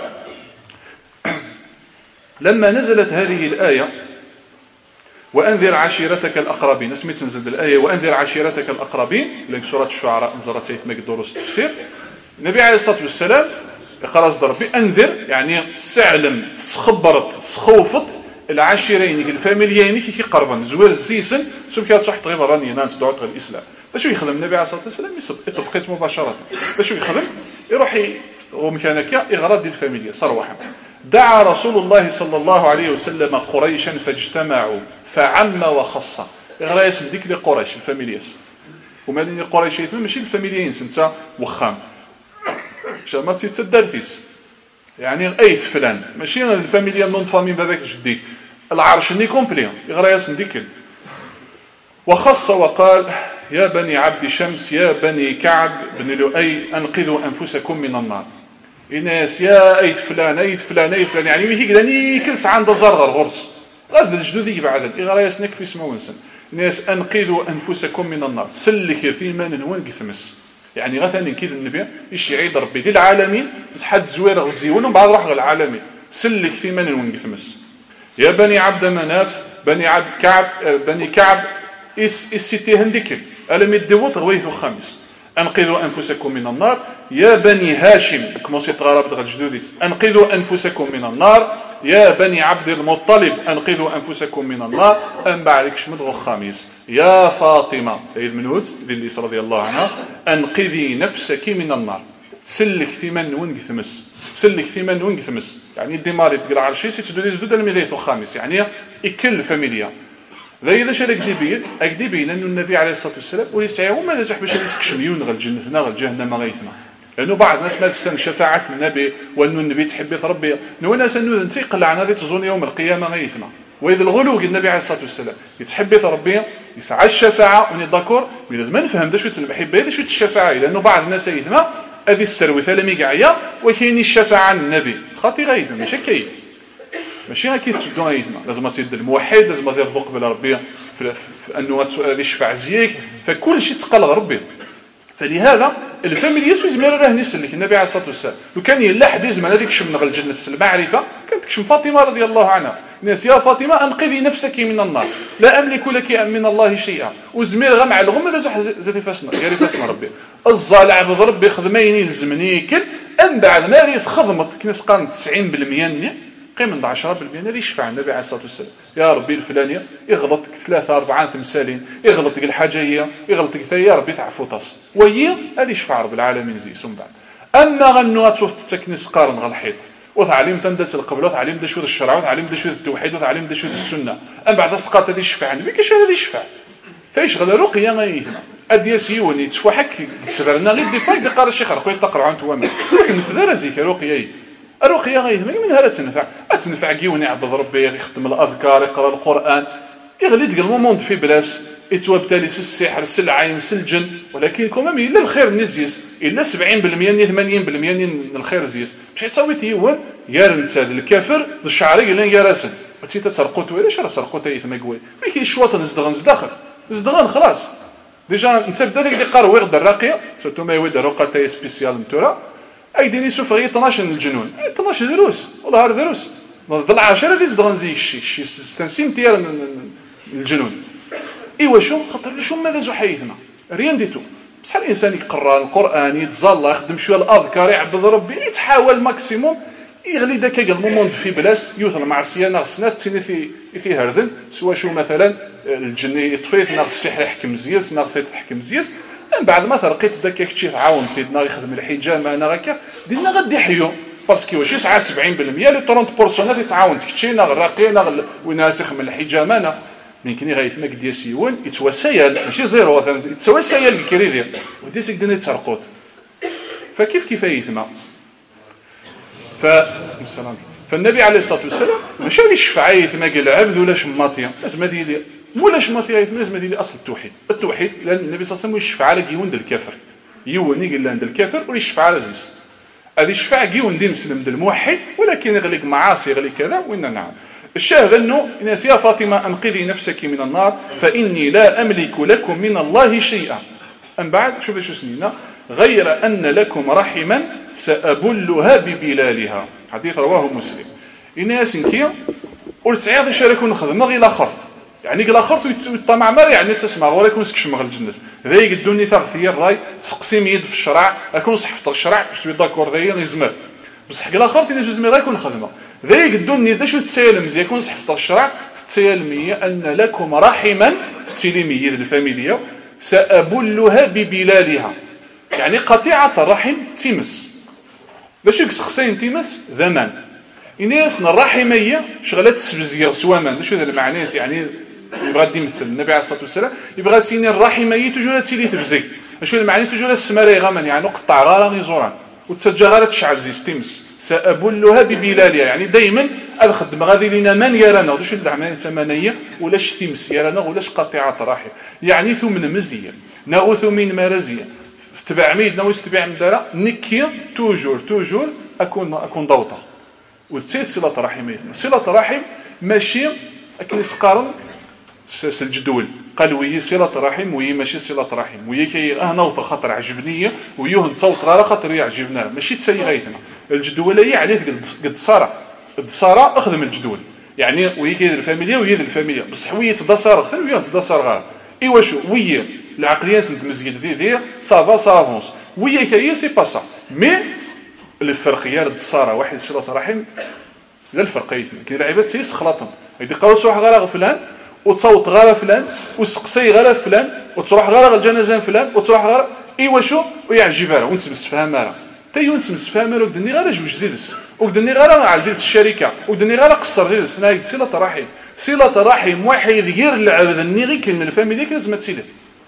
لما نزلت هذه الآية وأنذر عشيرتك الأقربين اسمي تنزل بالآية وأنذر عشيرتك الأقربين لأن سورة الشعراء نزلت سيثمك دروس التفسير النبي عليه الصلاة والسلام خلاص ضربي أنذر يعني سعلم سخبرت سخوفت العشيرين الفاميليين كي قربا زوير الزيسن سوف كانت صح تغيب راني نانت دعوت غير الإسلام باش يخدم النبي عليه الصلاه والسلام يطبقيت مباشره باش يخدم يروح ومكانك اغراض ديال الفاميليا صراحه. دعا رسول الله صلى الله عليه وسلم قريشا فاجتمعوا فعم وخص غرايس ديك لي قريش الفاميلياس ومالين قريش ماشي الفاميليين سنتا وخام ما تيتدارتيس يعني اي فلان ماشي الفاميليا نون فامي باباك جديك العرش ني كومبلي غرايس ديك وخص وقال يا بني عبد شمس يا بني كعب بن لؤي انقذوا انفسكم من النار الناس يا اي فلان اي فلان اي فلان يعني مي كداني كلس عند زرغر غرس غزل الجدودي بعد اغرايس نك في اسمه ونسن ناس انقذوا انفسكم من النار سلك ثيمان وين قثمس يعني غثاني كيد النبي ايش يعيد ربي للعالمين بس حد زوير غزيون وبعد راح العالمين سلك ثيمان وين قثمس يا بني عبد مناف بني عبد كعب بني كعب اس السيتي هنديك ألم يدوت غويث الخامس أنقذوا أنفسكم من النار يا بني هاشم كموسي تغرب دغ الجدوديس أنقذوا أنفسكم من النار يا بني عبد المطلب أنقذوا أنفسكم من النار. أم بعد شمد الخامس يا فاطمة عيد منوت ديليس رضي الله عنها أنقذي نفسك من النار. سلك ثمن ونقثمس سلك ثمن ونقثمس يعني ديماري تقرا عرشي ستدودي زدود الميديت الخامس يعني إكل فاميليا ذا إذا شارك ديبين أكديبين أن النبي عليه الصلاة والسلام ويسعيه ماذا زح باش يسكشم يونغ الجنة غير جهنم غيثنا لأنه بعض الناس ما تستن شفاعة النبي وأنه النبي تحب ربي نو ناس أنه نتيقل عن هذه تظن يوم القيامة غيثنا وإذا الغلو النبي عليه الصلاة والسلام يتحب ربي يسعى الشفاعة وني داكور مي لازم نفهم دا شو المحبة هذا شو الشفاعة لأنه بعض الناس يثما هذه السروثة لم يقعيا وكاين الشفاعة عن النبي خاطي غيثنا ماشي كاين ماشي غير كيف تدو غيثما لازم تيد الموحد لازم يرفق بلا ربي في أنه يشفع زيك فكل شيء تقال ربي. فلهذا الفاميليا سوي زمير راه نسلك النبي عليه الصلاه والسلام لو كان يلا حد يزمن هذيك شم من الجنه المعرفه كانت تكشم فاطمه رضي الله عنها الناس يا فاطمه انقذي نفسك من النار لا املك لك من الله شيئا وزمير غا مع الغم هذا زح زادي فاسنا قال فاسنا ربي الظالع عبد ربي خدميني يلزمني كل ام بعد ما ريت خدمت كنس قان تسعين بالمية قيم من عشرة بالمية اللي يشفع النبي عليه الصلاه والسلام يا ربي الفلانيه يغلط ثلاثه اربعه ثمثالين يغلط ديك الحاجه هي يغلط ديك يا ربي تعفو تص وهي هذه يشفع رب العالمين زي سم بعد اما غنوا تشوف تكنس قارن غلحيط وتعليم تندت القبله وتعليم دا شو الشرع وتعليم دا شو التوحيد وتعليم دا شو السنه ام بعد تلقى هذه يشفع النبي كاش هذا يشفع فايش غدا رقيه ما يهنا ادياسي وني تشفوا حك تسبرنا غير دي فايد قال الشيخ رقيه تقرا انت وما تنفذ زيك رقيه الرقيه غير من هذا تنفع تنفع كيوني عبد ربي يخدم الاذكار يقرا القران يغلي ديك الموموند في بلاص يتوبتالي السحر سل العين سل الجن ولكن كومام الا الخير نزيس الا سبعين بالمية ثمانين بالمية من الخير زيس مش تسوي تيوان يا رنساد الكافر الشعري اللي يا راسل تي تترقوت ولا شرا ترقوت اي ثما قوي ما كاينش شواط نزدغن زداخل زدغن خلاص ديجا انت بدا ديك اللي قارو يغدى الراقيه سورتو ما يود رقه تاي سبيسيال متورا ايديني شوف غير اثناش الجنون اثناش دروس والله هذا دروس ضل عشرة ديز دغن زي الشي شي ستنسيم ديال الجنون ايوا شو خاطر شو ماذا زو حيثنا ريان ديتو بصح الانسان يقرا القران يتزلى يخدم شويه الاذكار يعبد ربي يتحاول ماكسيموم يغلي داك المومون في بلاص يوث المعصيه ناقص ناس تيني في في هردن سوا شو مثلا الجن يطفيف ناقص السحر يحكم زياس ناقص يحكم زياس من بعد ما ترقيت داك كشي تعاون تيدنا يخدم الحجامه انا هكا دينا غادي يحيو باسكو واش يسعى سبعين بالمية لي ثلاثين بالمية يتعاون تكشي ناغ الراقي ناغ وناس يخدم الحجامه انا يمكن غايتمك ديال سيون يتوسيل ماشي زيرو يتوسيل الكريدي وديسك دنا يتسرقوت فكيف كيف يثما ف فالنبي عليه الصلاه والسلام ماشي اللي الشفعه يثما قال العبد ولا شماطيه لازم ديال مولا شماطيه يثما لازم ديال اصل التوحيد التوحيد لان النبي صلى الله عليه وسلم يشفع على كيوند الكافر يوني قال عند الكافر ويشفع على زيس هذه الشفاعه كيوند مسلم د الموحد ولكن يغلق معاصي يغلق كذا وإن نعم الشاهد أنه الناس يا فاطمة أنقذي نفسك من النار فإني لا أملك لكم من الله شيئا أم بعد شوف شو سنينا غير أن لكم رحما سأبلها ببلالها حديث رواه مسلم الناس انكي قل سعيد شاركون نخدم غير الآخر يعني قال آخر يطمع مار يعني تسمع ولكن سكش مغل الجنة ذا يقدوني ثغثي الراي تقسيم يد في الشرع أكون صحفت الشرع شوي داكور ذا يزمر بصح قال آخر في نجوز ميرا يكون خدمه ذا يقدوني ذا شو تسالم زي يكون صحفت الشرع تسالمية أن لكم رحما تسالمية الفاميلية سأبلها ببلالها يعني قطيعة الرحم تيمس باش يكسخسين تيمس ذمان الناس الرحمية شغلات السبزية سوامان شو هذا المعنى يعني يبغى يمثل النبي عليه الصلاة والسلام يبغى سيني الرحمية تجول تسيلي تبزي شو المعنى تجول السماري غمان يعني قطع غالا غيزوران وتسجى غالا تشعل زي ستيمس سأبلها ببلالها يعني دائما الخدم غادي لينا من يرانا وش الدعم ثمانية ولاش تيمس يرانا ولاش قطيعة رحم يعني ثمن مزية ناغوث من مرزية تبع ميدنا ويستبع مدارا نكي توجور توجور أكون أكون ضوطة وتسير صلة رحم صلة رحم ماشي أكن يسقارن الجدول قال وهي صلة رحم وهي ماشي صلة رحم وهي كي أهنا وطا خاطر عجبنية ويوهن تصوت غير خاطر يعجبنا ماشي تسيي غايتنا الجدول هي عليه قد صارة قد صارة أخدم الجدول يعني وهي كي الفاميليا وهي الفاميليا بصح وهي تدا صار أخثر وهي تدا صار غير إيوا شو وهي العقلية سنت مزيد ذي ذي صافا صافونس وهي كي سي با سا مي الفرق هي الصارة واحد صلة رحم لا الفرق يتم كاين العباد تيسخلطهم يدي قالوا تروح غير فلان وتصوت غير فلان وسقسي غير فلان وتروح غير الجنازه فلان وتروح غير ايوا شو ويعجب راه وانت مستفهم راه تي وانت مستفهم راه ودني غير جوج ديدس ودني غير على ديال الشركه ودني غير قصر ديدس هنا صله الرحم صله الرحم واحد غير العبد النيغي كاين الفاميليا لازم تسيله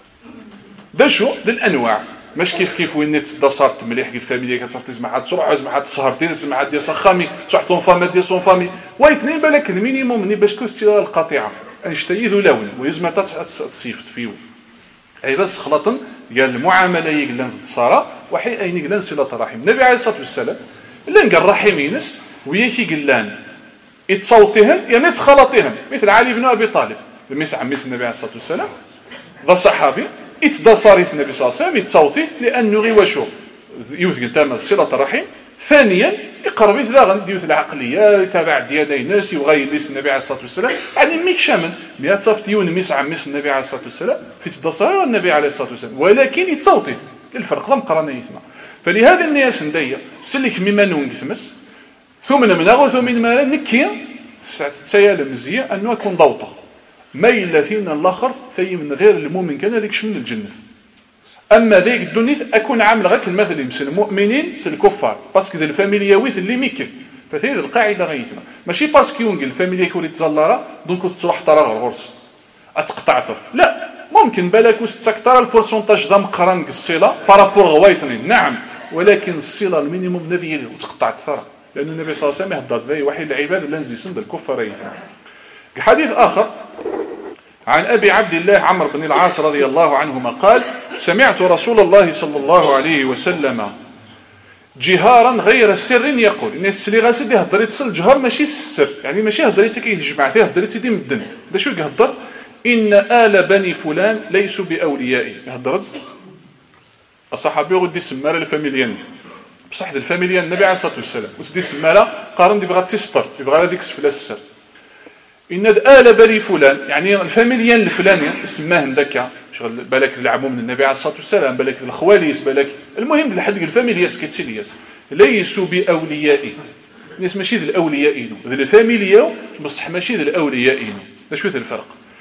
دا شو د الانواع مش كيف كيف وين تصدى صارت مليح كيف الفاميليا كتصرت مع تروح مع تسهر ديز مع ديال سخامي تروح طون فامي ديال سون فامي وايتنين بالك المينيموم ني باش كنت القطيعه انشتي ذو لون ويزم تصيفط فيه اي بس خلطن قال المعامله يقلن في الصرا وحي اين يقلن صله الرحم النبي عليه الصلاه والسلام لان قال الرحم ينس وياكي قلان يتصوتهم يعني تخلطهم مثل علي بن ابي طالب لميس عميس النبي عليه الصلاه والسلام ذا صحابي يتدصري في النبي صلى الله عليه وسلم يتصوتي لانه غير وشو يوث قدام صله الرحم ثانيا يقرب يتلاغن ديوث العقليه يتابع ديال الناس يغير ليس النبي عليه الصلاه والسلام يعني ميك شامل مية تصفت يون ميس عميس النبي عليه الصلاه والسلام في تدصري والنبي عليه الصلاه والسلام ولكن يتصوتي الفرق ضم قرانيتنا فلهذا الناس نديا سلك مما نونقثمس ثم من اغو ثم من مالا نكي تسيال مزيه انه يكون ضوطه ما إلا فينا الاخر ثي من غير المؤمن كان لك من الجنة اما ذيك الدنيا اكون عامل غير المثل يمسل المؤمنين سل الكفار باسكو ذا الفاميلياويث اللي ميكن فهذه القاعده غيثنا ماشي باسكو يونغ الفاميليا كولي تزلره دونك تروح ترى الغرس اتقطعطف لا ممكن بالك وستكثر البورسونتاج دا مقران الصله بارابور غوايتنين نعم ولكن الصله المينيموم نذير وتقطع الثرى لان النبي صلى الله عليه وسلم يهضر ذي واحد العباد اللي نزي سند الكفار حديث آخر عن أبي عبد الله عمرو بن العاص رضي الله عنهما قال سمعت رسول الله صلى الله عليه وسلم جهارا غير سر يقول الناس اللي غاسل يهضر يتصل جهار ماشي السر يعني ماشي هضريتك كيتجمع فيه هضريتي دي مدن دا شو يهضر إن آل بني فلان ليسوا بأوليائي يهضر الصحابي غدي سمارة الفاميليان بصح الفاميليان النبي عليه الصلاة والسلام وسدي سمارة قارن دي بغا تستر يبغى هذيك سفلا السر إن آل بني فلان يعني الفاميليان الفلاني اسماه ذاك شغل بالك العموم من النبي عليه الصلاة والسلام بالك الخواليس بالك المهم لحد الفاميلياس كيتسيلياس ليسوا بأوليائي الناس ماشي ذي الأوليائين ذي الفاميليا بصح ماشي ذي الأوليائين باش شو الفرق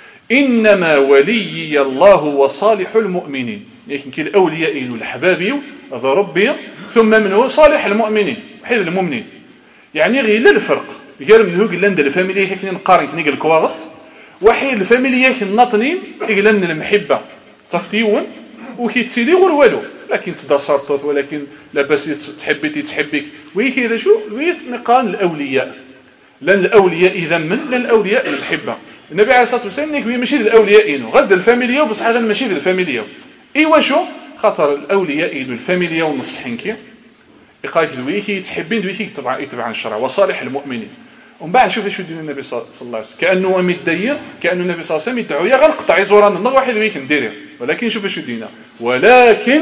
إنما وليي الله وصالح المؤمنين لكن كي الأوليائين والحبابي هذا ربي ثم من هو صالح المؤمنين حيث المؤمنين يعني غير لا الفرق قال من هو قال لنا الفاميليا كي نقارن كني الكواغط وحيد الفاميليا كي نطنين قال لنا المحبه تفتيون وكيتسيدي غير والو لكن تدصرت ولكن لاباس تحبيتي تحبك وي كذا شو ويس نقارن الاولياء لان الاولياء اذا من لان الاولياء المحبه النبي عليه الصلاه والسلام يقول ماشي الاولياء انه غزل الفاميليا بصح هذا ماشي الفاميليا ايوا شو خاطر الاولياء الفاميليا ونصحينكي يقال دويكي تحبين دويكي يتبع يتبع الشرع وصالح المؤمنين ومن بعد شوف شو دير النبي صلى الله عليه وسلم كانه متدين كانه النبي صلى الله عليه وسلم يدعو يا غنقطع زوران النار واحد ويك نديرها ولكن شوف شو دينا ولكن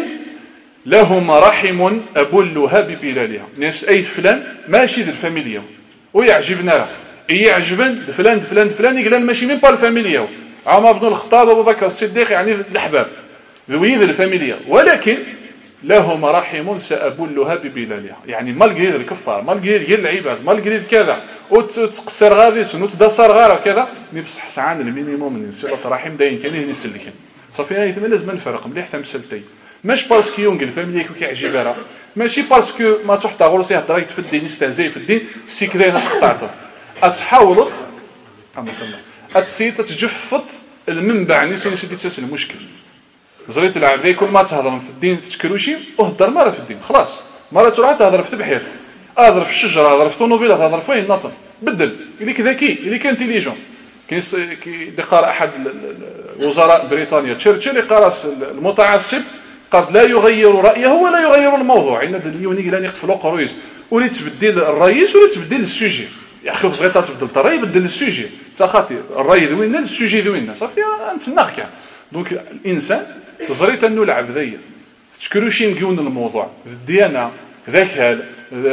لهم رحم ابلها ببلالها ناس اي فلان ماشي ذي الفاميليا ويعجبنا يعجبن فلان فلان فلان يقول ماشي مين با الفاميليا عمر بن الخطاب ابو بكر الصديق يعني الاحباب ذوي ذي الفاميليا ولكن لهم رحم سأبلها ببلالها يعني مالغري الكفار مالغري العباد مالغري كذا وتقصر غادي سنو تدصر غير كذا مي بصح ساعان المينيموم من صله الرحم داين كاين نسلكين صافي هاي ثم لازم الفرق مليح تمثلتي ماشي باسكو يونغ الفاميليا كيعجب راه ماشي باسكو ما تحت غرسي هضر في الدين يستهزئ في الدين سي كذا ناس قطعت اتحاولت اما اتسيت تجفط المنبع نسي سيدي تسال المشكل زريت العبد كل ما تهضر في الدين تتكروشي وهضر مره في الدين خلاص مره تروح تهضر في البحير اهضر في الشجره اهضر في طوموبيل اهضر في وين نطن بدل اللي ذكي اللي كان انتيليجون كاين كي قرا احد وزراء بريطانيا تشرشل قرا المتعصب قد لا يغير رايه ولا يغير الموضوع ان اليوني لان يقفلوا قرويس ولي تبدل الرئيس ولا تبدل السوجي يا اخي بغيت تبدل الراي بدل السوجي تا خاطي الراي ذوينا السوجي ذوينا صافي انت ناقع دونك الانسان تزريت انه لعب ذي تشكروشي نقيون الموضوع الديانه ذاك هذا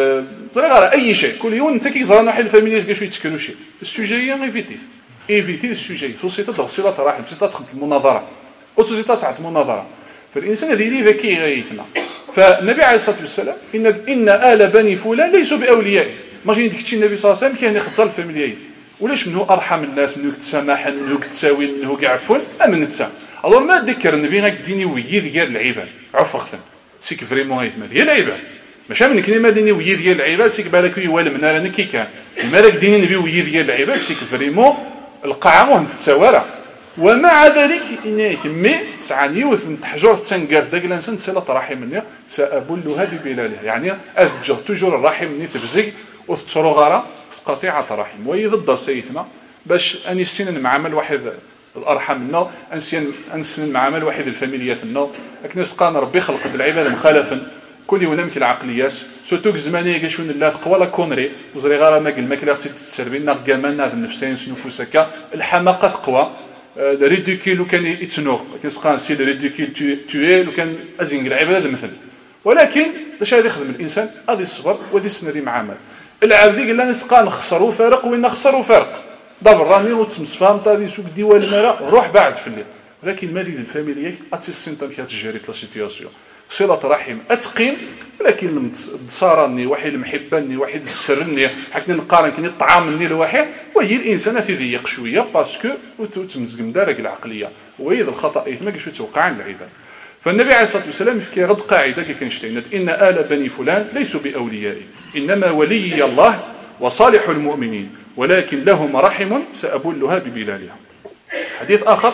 زرا اي شيء كل يوم انت كيزرا واحد الفاميليز كاع شويه تشكروشي السوجي ايفيتي ايفيتي السوجي سوسيته تغسيله الرحم سوسيته تخدم المناظره وسوسيته تعطي المناظره فالانسان هذه لي ذكي غايتنا فالنبي عليه الصلاه والسلام ان ان ال بني فلان ليسوا باولياء ماجين ديك الشيء النبي صلى الله عليه وسلم كان يختار الفاميليين ولاش منه ارحم الناس منه يتسامح منه يتساوي منه يعفون امن نتا الو ما ذكر النبي غاك ديني ويي ديال العباد عفختن سيك فريمون غيتما ديال العباد ماشي من كلمه ديني ويي ديال العباد سيك بالك يوال من انا كي كان مالك ديني النبي ويي ديال العباد سيك فريمون القاعه وهم تتساوى ومع ذلك إن يتمي سعني وثن تحجر تنقر داك الانسان صله رحم مني سابلها ببلاله يعني ارجع توجور الرحم مني تبزق وتشرو غرا قطيعه رحم وهي ضد سيثما باش اني السنن مع عمل واحد الارحم منا انسين انسن مع عمل واحد الفاميليات منا لكن سقان ربي خلق العباد مخالفا كل يوم نمك العقليات سوتوك زمانيه كشون لا تقوى لا كونري وزري غير ما قال ما كلا خصك تسربين ناغ كمان هذا النفسين سنفوسك الحماقه تقوى الريديكيل لو كان يتنوق كيسقان سي الريديكيل توي لو كان ازين العباد مثل ولكن باش غادي يخدم الانسان غادي الصبر وهذه السنه دي معامل العبدي قال لنا سقان نخسر وفارق وين نخسر وفارق دابا راني وتمسفام طادي سوق ديوال المرا روح بعد في الليل ولكن ما ديال الفاميليات اتسي سنتر كتجري لا سيتياسيون صله رحم اتقين ولكن صارني واحد المحبني واحد السرني حكنا نقارن كني الطعام الواحد وهي الانسان في ضيق شويه باسكو وتمزق دارك العقليه وهي الخطا ما كاش يتوقع عند العباد فالنبي عليه الصلاه والسلام في غد قاعده كي كنشتينا ان ال بني فلان ليسوا باوليائي انما ولي الله وصالح المؤمنين ولكن لهم رحم سابلها ببلالها. حديث اخر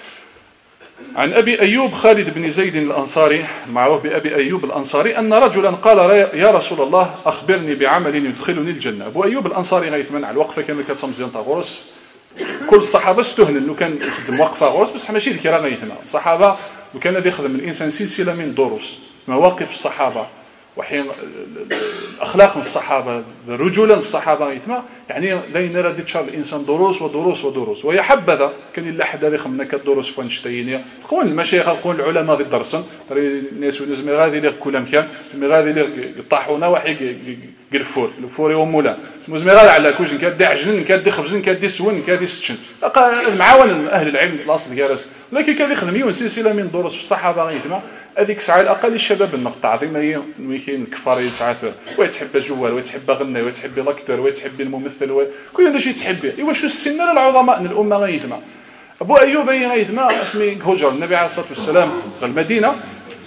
عن أبي أيوب خالد بن زيد الأنصاري المعروف بأبي أيوب الأنصاري أن رجلا قال يا رسول الله أخبرني بعمل يدخلني الجنة. أبو أيوب الأنصاري غيثمن على الوقفة كان كتمزيان تاع غرس كل الصحابة استهنوا أنه كان يخدم وقفة غرس بس ماشي ذيك راه غيثمن الصحابة وكان يخدم الإنسان سلسلة من دروس مواقف الصحابة وحين الاخلاق الصحابه رجولا الصحابه يتما يعني لين راه تشار الانسان دروس ودروس ودروس ويا حبذا كان الا حدا اللي خمنا كدروس فين شتينيا تقول المشايخ تقول العلماء ذي درسن الناس ونزمي غادي لي كل مكان مي غادي لي يطاحونا واحد الفور الفور يوم ولا مزمي غادي على كوجن كدي عجن كدي خبزن كدي سون كدي ستشن المعاون اهل العلم الاصل جالس ولكن كان يخدم يوم سلسله من دروس الصحابه يتما هذيك ساعه الاقل الشباب النقطه عظيمه هي وين الكفار ساعات ويتحب جوال ويتحب غنى ويتحب الاكتر ويتحب الممثل كل هذا شيء تحب ايوا شو السنه العظماء من الامه غيتما ابو ايوب غيتما اسمي هجر النبي عليه الصلاه والسلام في المدينه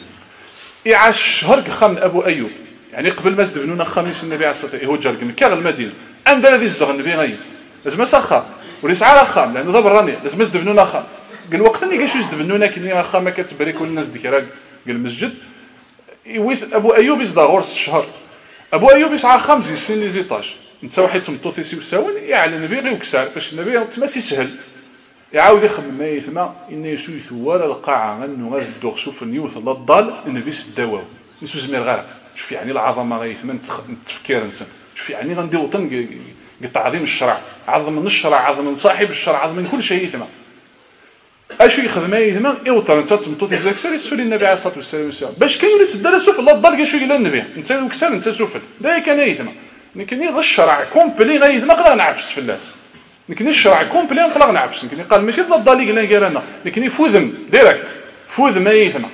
يعاش شهر خام ابو ايوب يعني قبل ما زد بنونا خميس النبي عليه الصلاه والسلام هجر كاع المدينه عند الذي زد النبي غي لازم سخا وليسعى خام لانه دابا راني لازم زد بنونا خام قال وقت اللي كاش زد بنونا كني خام ما كتبري كل الناس ديك راه قال المسجد يويث ابو ايوب يزدا غورس الشهر ابو ايوب يسعى خمس سنين لي زيطاج انت واحد تمطوطي سي وساون يعلن النبي غير وكسار باش النبي تماسي سهل يعاود يخمم ما يثما ان يسوي ثوال القاعه انه غير الدوغ شوف النيوث لا الضال النبي سداوه نسو زمير غير شوف يعني العظمه غيثما التفكير انسان شوف يعني غندير وطن تعظيم الشرع عظم من الشرع عظم من صاحب الشرع عظم من كل شيء يثما اشو يخدم يهما ايوطر انت تمطوط يزكسر يسولي النبي عليه الصلاه والسلام باش كاين اللي تدار سفل لا الضل شو قال النبي انت وكسر انت سفل دا كان يهما لكن غير الشرع كومبلي غيهما قرا نعفس في الناس لكن الشرع كومبلي قرا نعفس لكن قال ماشي لا الضل قال قال انا لكن يفوذم ديريكت فوذم يهما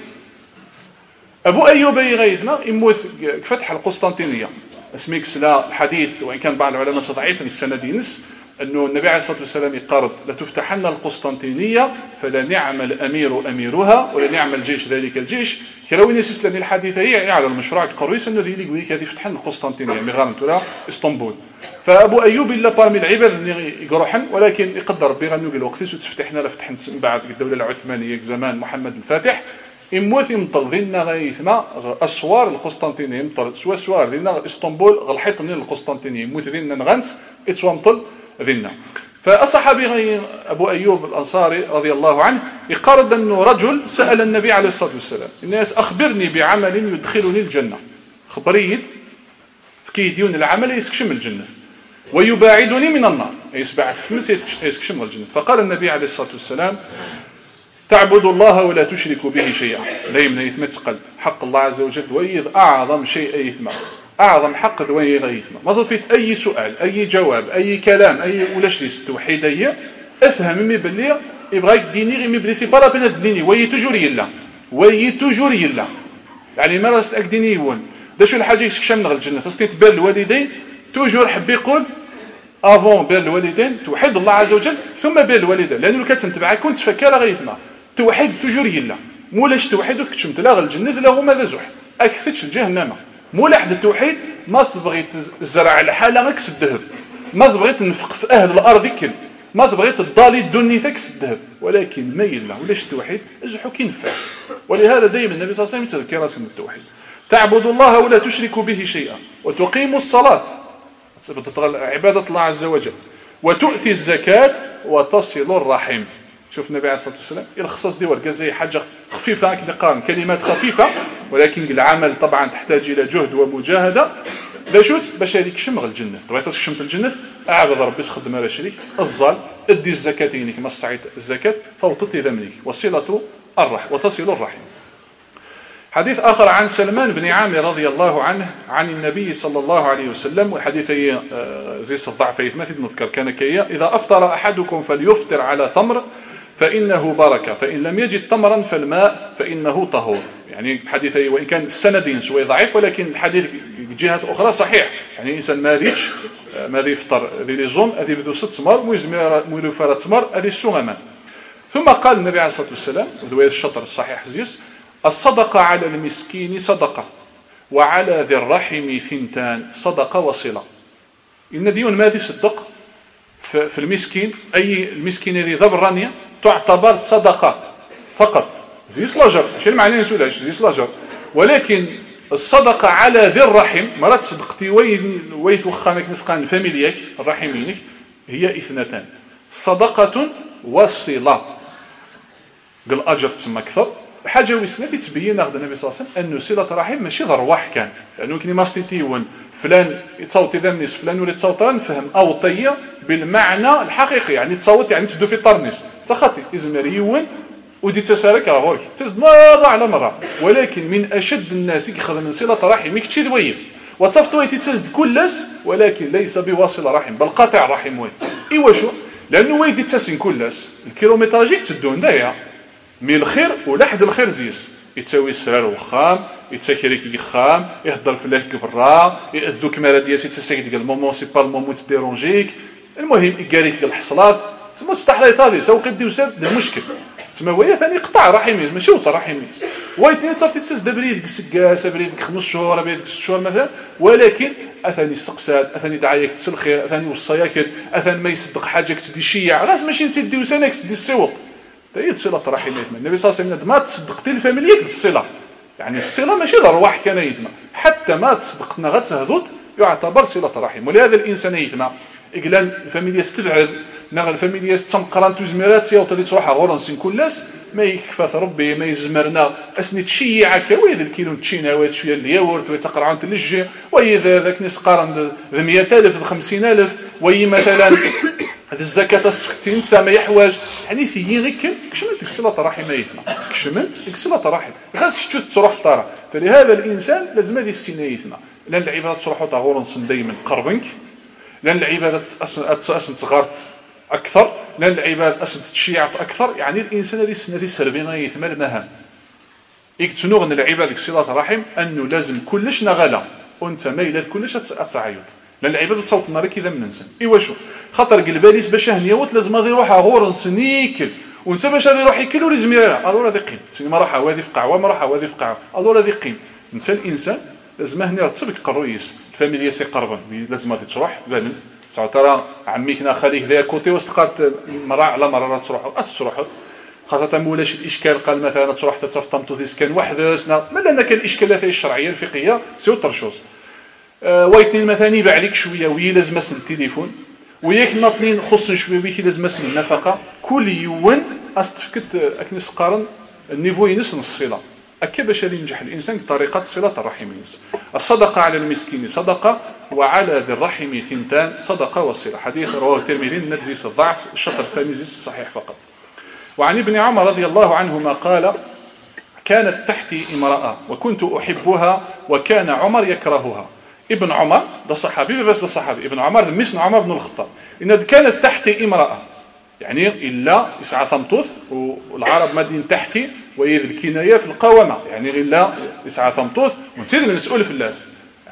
ابو ايوب غيثما يموت فتح القسطنطينيه اسميك سلا الحديث وان كان بعض العلماء ضعيف السند ينس أنه النبي عليه الصلاة والسلام يقارض لتفتحن القسطنطينية فلا نعم الأمير أميرها ولا نعم الجيش ذلك الجيش كراوين يسلسلني الحديث هي على المشروع القرويس أنه ذي يقول هذه فتحن القسطنطينية مغارنت ولا اسطنبول فأبو أيوب إلا بارمي العباد اللي يقروحن ولكن يقدر ربي غنو قال وقتي تفتحنا لفتحن من بعد الدولة العثمانية زمان محمد الفاتح يموت يمطل ذينا غيثما اسوار القسطنطينيه يمطل سوا سوار ذينا اسطنبول غلحيط من القسطنطينيه يموت ذينا نغنس يتوامطل ذينا فالصحابي ابو ايوب الانصاري رضي الله عنه يقارد انه رجل سال النبي عليه الصلاه والسلام الناس اخبرني بعمل يدخلني الجنه خبريد كي ديون العمل يسكشم الجنه ويباعدني من النار يسبع فمس يسكشم الجنه فقال النبي عليه الصلاه والسلام تعبد الله ولا تشرك به شيئا لا يمنع يثمت قلب حق الله عز وجل ويض اعظم شيء يثمع اعظم حق دوي غيثمع ما ضفيت اي سؤال اي جواب اي كلام اي ولا شيء توحيديه افهم مي بلي يبغاك ديني غير مي بلي سي با لا بين ديني وي توجور يلا وي توجور يلا يعني ما راس ديني يون دا شو الحاجه يشكشم من الجنه خاصك تبان الوالدين توجور حب يقول افون بر الوالدين توحد الله عز وجل ثم بر الوالدين، لانه لو كتنتبع كنت فكر غيثما توحد توجور يلا مولاش توحد وتكتشمت لا غير الجنه لا هما ذا زحل اكثتش الجهنم. مولا حد التوحيد ما تبغي تزرع الحاله غاكس الذهب، ما تبغي تنفق في اهل الارض كل، ما تبغي تضالي الدنيا تكس الذهب، ولكن ما يلا ولاش التوحيد ازحو كينفع. ولهذا دائما النبي صلى الله عليه وسلم يتذكر اسم التوحيد: تعبد الله ولا تشركوا به شيئا وتقيموا الصلاه عباده الله عز وجل وتؤتي الزكاه وتصل الرحم. شوف النبي عليه الصلاه والسلام يلخص دي ورقه زي حاجه خفيفه كنقارن كلمات خفيفه، ولكن العمل طبعا تحتاج الى جهد ومجاهده باش باش هذيك شمغ الجنه. بغيت تشمت الجنه اعبد ربي تخدم على شريك الظال ادي الزكاه دينك ما استعيت الزكاه فوطتي ذمنك وصله الرحم وتصل الرحم. حديث آخر عن سلمان بن عامر رضي الله عنه عن النبي صلى الله عليه وسلم، وحديث زي الضعف ما في نذكر كان كيا: إذا أفطر أحدكم فليفطر على تمر فإنه بركة، فإن لم يجد تمرا فالماء فإنه طهور. يعني حديث وإن كان السندين شوي ضعيف، ولكن الحديث جهات أخرى صحيح. يعني الإنسان ما ريتش ما يفطر ذي لي زون هذه بدو ست تمر مولو فرات تمر هذه السوغمان. ثم قال النبي عليه الصلاة والسلام وذوي الشطر الصحيح زيس: الصدقة على المسكين صدقة وعلى ذي الرحم ثنتان صدقة وصلة. إن ديون ما دي صدق في المسكين، أي المسكين اللي ذا بالرانية تعتبر صدقة فقط زي سلاجر، شو المعنى نسولاش زي سلاجر. ولكن الصدقة على ذي الرحم مرات صدقتي وين ويت وخانك نسقان فاميلياك الرحمينك هي اثنتان: صدقة وصلة. قال أجر تسمى أكثر حاجه وسنتي تبين غدا النبي صلى الله عليه وسلم انه صله الرحم ماشي ضرواح كان، لانه كي ما ستيتيون فلان يتصوت اذا الناس فلان ولا تصوت نفهم اوطيه بالمعنى الحقيقي، يعني تصوت يعني تدو في طرنيس تخاطي ازمريون ودي تسالك راهو تزد مره على مره. ولكن من اشد الناس يخدم من صله رحم كتشي دويب وتصفتو تزد كلس، ولكن ليس بواصل رحم بل قاطع رحم. وين ايوا شو لانه ويدي تسسن كلس الكيلومتراجيك تدون دايا من الخير ولا حد الخير زيس يتساوي السرار وخام يتسكريك يخام يهضر في الله برا ياذوك مالا دياسي تسكت ديال المومون سي با المومون تديرونجيك. المهم يقاريك الحصلات تما استحليت هذه سو قدي وساد المشكل تما وهي ثاني قطع رحمي ماشي وطا رحمي وايتني تصافي تسد بريدك سكاسه بريدك خمس شهور بريدك ست شهور مثلا، ولكن اثاني السقسات اثاني دعايك تسل خير اثاني وصاياك اثاني ما يصدق حاجه تدي شيع راس ماشي تدي وسانك تدي السوق هي صله رحم. النبي صلى الله عليه وسلم ما تصدقتي الفاميليك الصله، يعني الصله ماشي ضرواح كان يتما حتى ما تصدقتنا غتهذوت يعتبر صله رحم. ولهذا الانسان يتما اقلال الفاميليا استبعد نغ الفاميليا تنقران تزميرات سيا وتدي تروح غورنسين كلاس ما يكفى ربي ما يزمرنا اسني تشيع هكا ويا الكيلو تشينا ويا شويه الياورت ويتقرعون تلجي ويا ذاك نسقارن ب مئة ألف ب خمسين ألف ويا مثلا هذه الزكاه ستين سما يحواج يعني في غير كشمل ديك الصله رحم يتما كشمل ديك الصله رحم خاص تشوت تروح طاره. فلهذا الانسان لازم هذه السنه يتما لان العباده تروحوا تغورنس دائما قربنك، لان العباده اسن صغار اكثر، لان العباد اسد تشيعت اكثر. يعني الانسان هذه السنه دي سربينا يثمر المهام يكتنوغ ان العباد ديك صله الرحم انه لازم كلش نغلا وانت ما الا كلش اتعيط، لان العباد تصوت النار كذا من انسان ايوا شوف خاطر قلباليس باش هنيوت لازم غادي يروح غورنس نيكل وانت باش غادي يروح يكل ولا زميره الو غادي يقيم ما راح هذه في قاعه وما راح هذه في قاعه الو غادي يقيم. انت الانسان لازم هني رتبك قرويس الفاميليا سي قربا لازم غادي تروح بالن ساعه ترى عميكنا خاليك ذا كوتي واستقرت مره على مره تروحوا تروحوا خاصه مولاش الاشكال قال مثلا تروح تتفطمتو في سكن وحدسنا ما لان كان الاشكالات الشرعيه الفقهيه سي اوتر شوز. أه وايتنين مثلا يباع عليك شويه وي لازم اسن التليفون وياك ناطنين خص شويه ويك لازم اسن النفقه كل يوم استفكت اكني سقارن النيفو ينس الصله اكا باش ينجح الانسان بطريقه صله الرحم. الصدقه على المسكين صدقه وعلى ذي الرحم ثنتان صدقه وصله. حديث رواه الترمذي نتزيس الضعف الشطر الثاني زيس الصحيح فقط. وعن ابن عمر رضي الله عنهما قال: كانت تحتي امراه وكنت احبها وكان عمر يكرهها. ابن عمر ده صحابي بس ده صحابي ابن عمر مثل عمر بن الخطاب ان كانت تحتي امراه يعني الا يسعى ثمطوث والعرب مدين تحتي وهي الكنايه في القوامه يعني الا يسعى ثمطوث ونسير المسؤول في الناس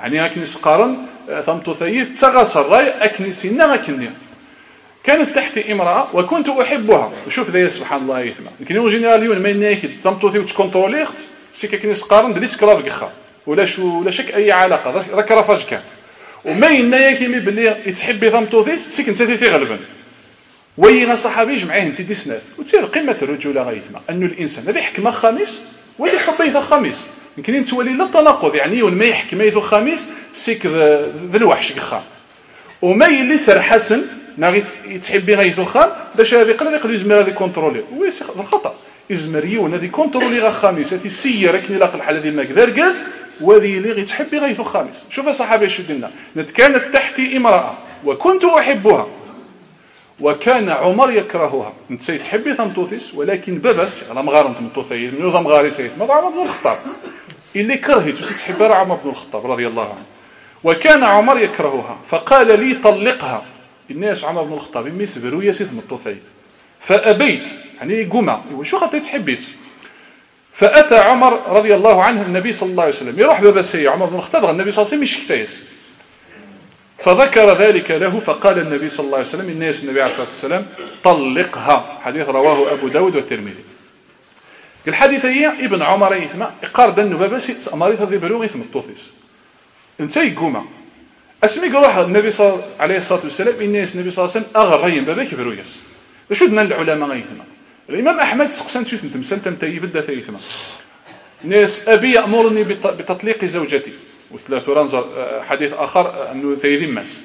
يعني أكني سقارن ثمتو ثيث تغاس الراي أكني سنة أكني كانت تحتي امرأة وكنت أحبها. شوف ذا سبحان الله يثمى لكن يوم جينيراليون ما ينايك ثمتو ثيث تكونتروليغت سيك أكني سقارن دليس كلاف قخا ولا شو ولا شك أي علاقة ذاك رفاج كان وما ينايك مي باللي يتحبي ثمتو ثيث سيك نتا ثيثي غلبا وينا صحابي جمعيه انت دي سنات وتصير قمه الرجوله غايثما انه الانسان هذه حكمه خامس ولي حبيث خامس يمكن تولي لا تناقض يعني وما يحكم يثو خامس سيك ذا الوحش كخا وما يلي سر حسن ناغي يتحبي غايثو خام باش هذه يقدر يقدر يزمر هذه كونترولي وي الخطا ازمريون هذه كونترولي غا خامس هذه سير كني لاق الحاله ديال ما كذا ركاز وهذه اللي غي تحبي غايثو خامس. شوف يا صحابي شو قلنا كانت تحتي امراه وكنت احبها وكان عمر يكرهها. انت تحبي ثمطوثيس ولكن بابس على مغارن ثمطوثيس من نظام غاري سيف ما عمر بن الخطاب اللي كرهت تحب عمر بن الخطاب رضي الله عنه. وكان عمر يكرهها فقال لي طلقها. الناس عمر بن الخطاب مي سبروا يا سي ثمطوثيس فابيت يعني قوما شو خطيت حبيت. فاتى عمر رضي الله عنه النبي صلى الله عليه وسلم يروح بابس عمر بن الخطاب النبي صلى الله عليه وسلم يشكتايس فذكر ذلك له فقال النبي صلى الله عليه وسلم الناس النبي عليه الصلاة والسلام طلقها. حديث رواه أبو داود والترمذي. الحديث هي ابن عمر يثمى قارد أنه بابس أماريث هذه بلوغ يثمى الطوثيس انتي قوما اسمي قروح النبي صلى الله عليه الصلاة والسلام الناس النبي صلى الله عليه وسلم أغرين بابك بلوغيس. شو دنا العلماء غيثمى الإمام أحمد سقسان شو ثنتم سنتم تيبدا ثيثمى ناس أبي يأمرني بتطليق زوجتي وثلاث رنزر حديث آخر أنه ثيثم ماس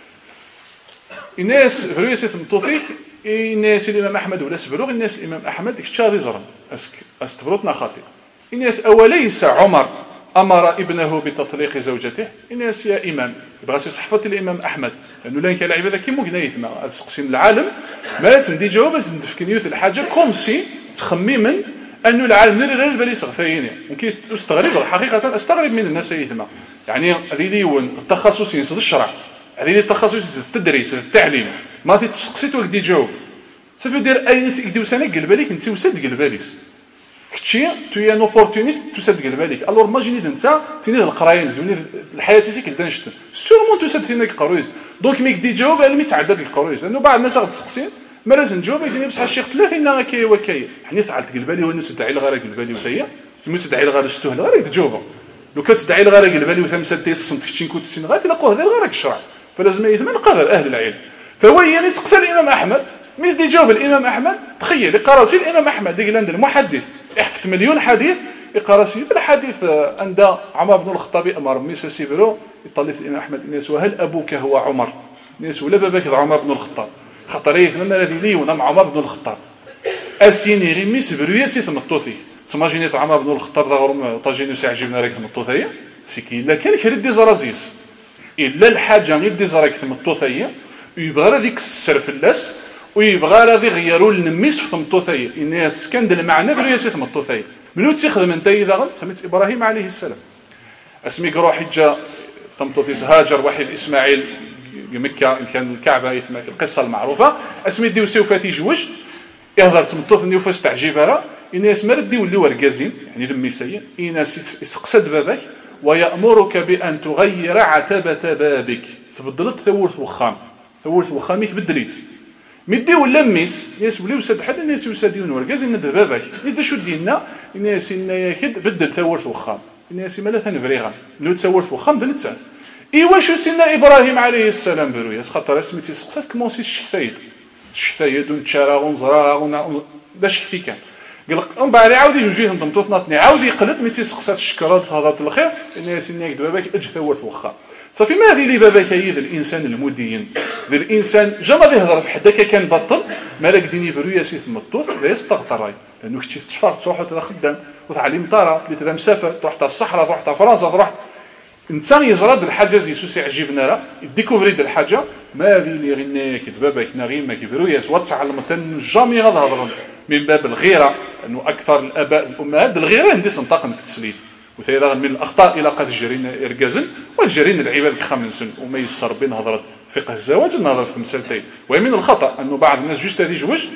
الناس فريسة مطوثيك الناس الإمام أحمد ولا سبروغ الناس الإمام أحمد اكتشاري زرن استبروتنا خاطئ الناس أوليس عمر أمر ابنه بتطليق زوجته الناس يا إمام يبغى صحفة الإمام أحمد لأنه لين كان العبادة كي مو قنايث ما تقسم العالم ما لازم دي جواب لازم تفكنيوث الحاجة كوم سي تخميما أنه العالم من غير بالي صغفيني ممكن استغرب حقيقة استغرب من الناس يثما يعني هذه ليون التخصص ينصد الشرع هذه التخصص التدريس التعليم ما تتسقسيت وقت جاوب سوف يدير اي ناس يديو سنه قلب بالك انت وسد قلب باليس كتشي تو ان اوبورتونيست تسد قلب بالك الور ماجيني انت تيني القرايين زوني الحياه تيسيك دانشت سورمون تسد تيني القرويز دونك ميك دي جاوب على متعدد القرويز لانه بعض الناس غتسقسي ما لازم نجاوب يدير بصح الشيخ ثلاثه هنا كي وكاي يعني فعلت قلب بالي وانه تدعي الغير قلب بالي وثيا ثم تدعي الغير استهل غير تجاوب لو كتدعي الغير قلب بالي وثم تيصنت كتشين كنت سين غير تلاقوه هذا غير الشرع فلازم يثمن قدر اهل العلم. فهو يعني سقسى الامام احمد ميز دي جاوب الامام احمد تخيل يقرا سي الامام احمد ديك لاند المحدث يحفظ مليون حديث يقرا سي الحديث عند عمر بن الخطاب امر ميس سيبرو يطلف الامام احمد الناس وهل ابوك هو عمر الناس ولا باباك عمر بن الخطاب خاطر يثمن الذي لي ونم عمر بن الخطاب اسيني غير ميس بريا سي ثم الطوثي تماجيني عمر بن الخطاب ضغرم طاجيني سيعجبنا ريك ثم الطوثيه سكي لا كان كرد زرازيس الا الحاجه غير دي زراك ثم الطوثيه يبغى هذيك السر فلاس ويبغى هذي غيروا النميس في الطوثيه الناس كان دل المعنى بريا سي ثم الطوثيه منو تيخدم انت اذا خدمت ابراهيم عليه السلام اسمي روح حجه ثم طوثيس هاجر وحيد اسماعيل مكه كان الكعبه يثم القصه المعروفه اسمي ديو سوف تيجوج يهضر تمطوث نيو فاش تعجبها الناس ما رديو اللي وركازين يعني ذميسيه الناس يسقسد باباك ويأمرك بأن تغير عتبة بابك تبدلت ثورث وخام ثورث وخامك بدليت مدي ولا ميس الناس ولاو سد حد الناس يسديون وركاز ند باباك الناس شو دينا الناس ان ياكد بدل ثورث وخام الناس ما لا تنبريغا لو ثورث وخام دلت ايوا شو سيدنا ابراهيم عليه السلام برويا خاطر سميتي سقسات كمونسي الشفايد الشفايد ونتشارا زرارا باش كفي كان قال لك من بعد عاود يجي جوج نطني عاود يقلد ميتي سقسات الشكرات هضرت الخير الناس انك باباك اج ثورث وخا صافي ما هذه اللي باباك هي الانسان المدين ذا الانسان جا غادي يهضر في حداك كان بطل مالك ديني برويا سيف مطوط لا يستغطر راي لانه كنتي تشفر تروح وتلا خدام وتعلم طاره اللي مسافر تروح حتى الصحراء تروح حتى فرنسا تروح انسان يزرد الحاجه زي سوسي عجبنا راه ديكوفري د الحاجه ما هذه اللي غناك باباك نغيمك برويا وتعلم جامي غادي من باب الغيره انه اكثر الاباء الامهات الغيره عندي سنطاقم في التسليف وثيرا من الاخطاء الى قد جرين ارجازن وجرين العباد خمسن وما يسر بين هضره فقه الزواج ونهضر في مسالتين ومن الخطا انه بعض الناس جوست هذه جوج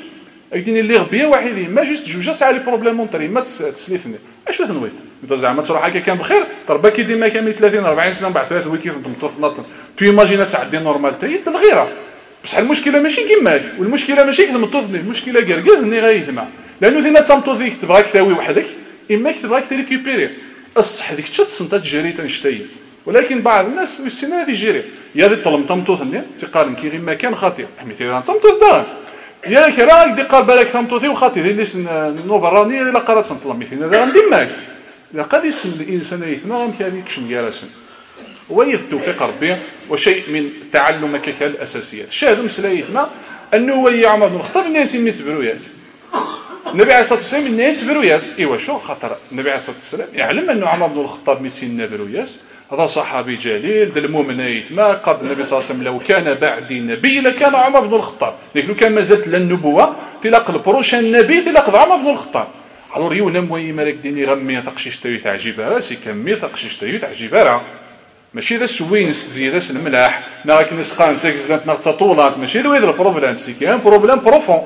ايديني اللي غبيه واحد ما جوست جوج ساعه لي بروبليمونتري ما تسليفني اش تنويت اذا زعما تروح هكا كان بخير تربى كي ديما كامل ثلاثين أربعين سنه بعد ثلاث ويكي تنطط نط تو ايماجينا تعدي نورمال تاي الغيره بصح المشكله ماشي كيماك والمشكله ماشي كتمطوطني المشكله كركزني غيثما لانه زينا تمطوطيك تبغاك تاوي وحدك اما تبغاك تريكوبيري الصح ديك تشتصنت تجري تنشتي ولكن بعض الناس السنه هذه جيري يا دي طلم تمطوطني تيقارن كي غير مكان خطير مثلا تمطوط دار يا كراك دي قال بالك تمطوطي وخاطي اللي نو براني الا قرات نطلب مثلا هذا غندماك الا قال يسن الانسان يثما غنكالي كشن يارسن ويث توفيق ربي وشيء من تعلم كيكال الاساسيات شاهد مسلا يثما انه ويا عمر بن الخطاب الناس يسبروا ياس النبي عليه الصلاه والسلام الناس يسبروا ياس ايوا شو خاطر النبي عليه الصلاه والسلام يعلم انه عمر بن الخطاب مسين نبروا ياس هذا صحابي جليل ذا المؤمن يثما قال النبي صلى الله عليه وسلم لو كان بعدي نبي لكان عمر بن الخطاب لكن كان ما زالت للنبوه تلاق البروشان نبي تلاق عمر بن الخطاب alors يونا موي مالك ديني غمي ثقشي شتوي تعجيبها راسي كمي ثقشي شتوي تعجيبها ماشي ذا السوين زيد الملاح ما راك نسقان تكزلات ناقصه طولات ماشي ذا هذا البروبليم سي كان بروبليم بروفون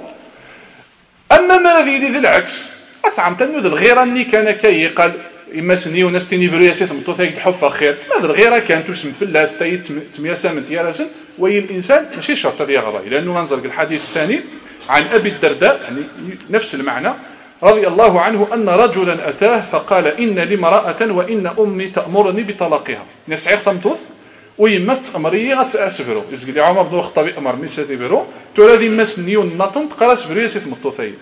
اما ما ذي ذي العكس اتعم تنود الغيره اني كان كي قال اما سني وناس تيني برياسي ثمطو ثايك حفه خير تما الغيره كانت تسم فلاس تاي تمياسا من تيارسن وي الانسان ماشي شرط هذا غراي لانه غنزرق الحديث الثاني عن ابي الدرداء يعني نفس المعنى رضي الله عنه أن رجلا أتاه فقال إن لي امرأة وإن أمي تأمرني بطلاقها نسعير ثمتوث ويمت أمري غتأسبرو يزقل لي عمر بن الخطاب أمر ميساتي برو تولى ذي مسنيون نطن تقرأ سبرو يسيث مطوثين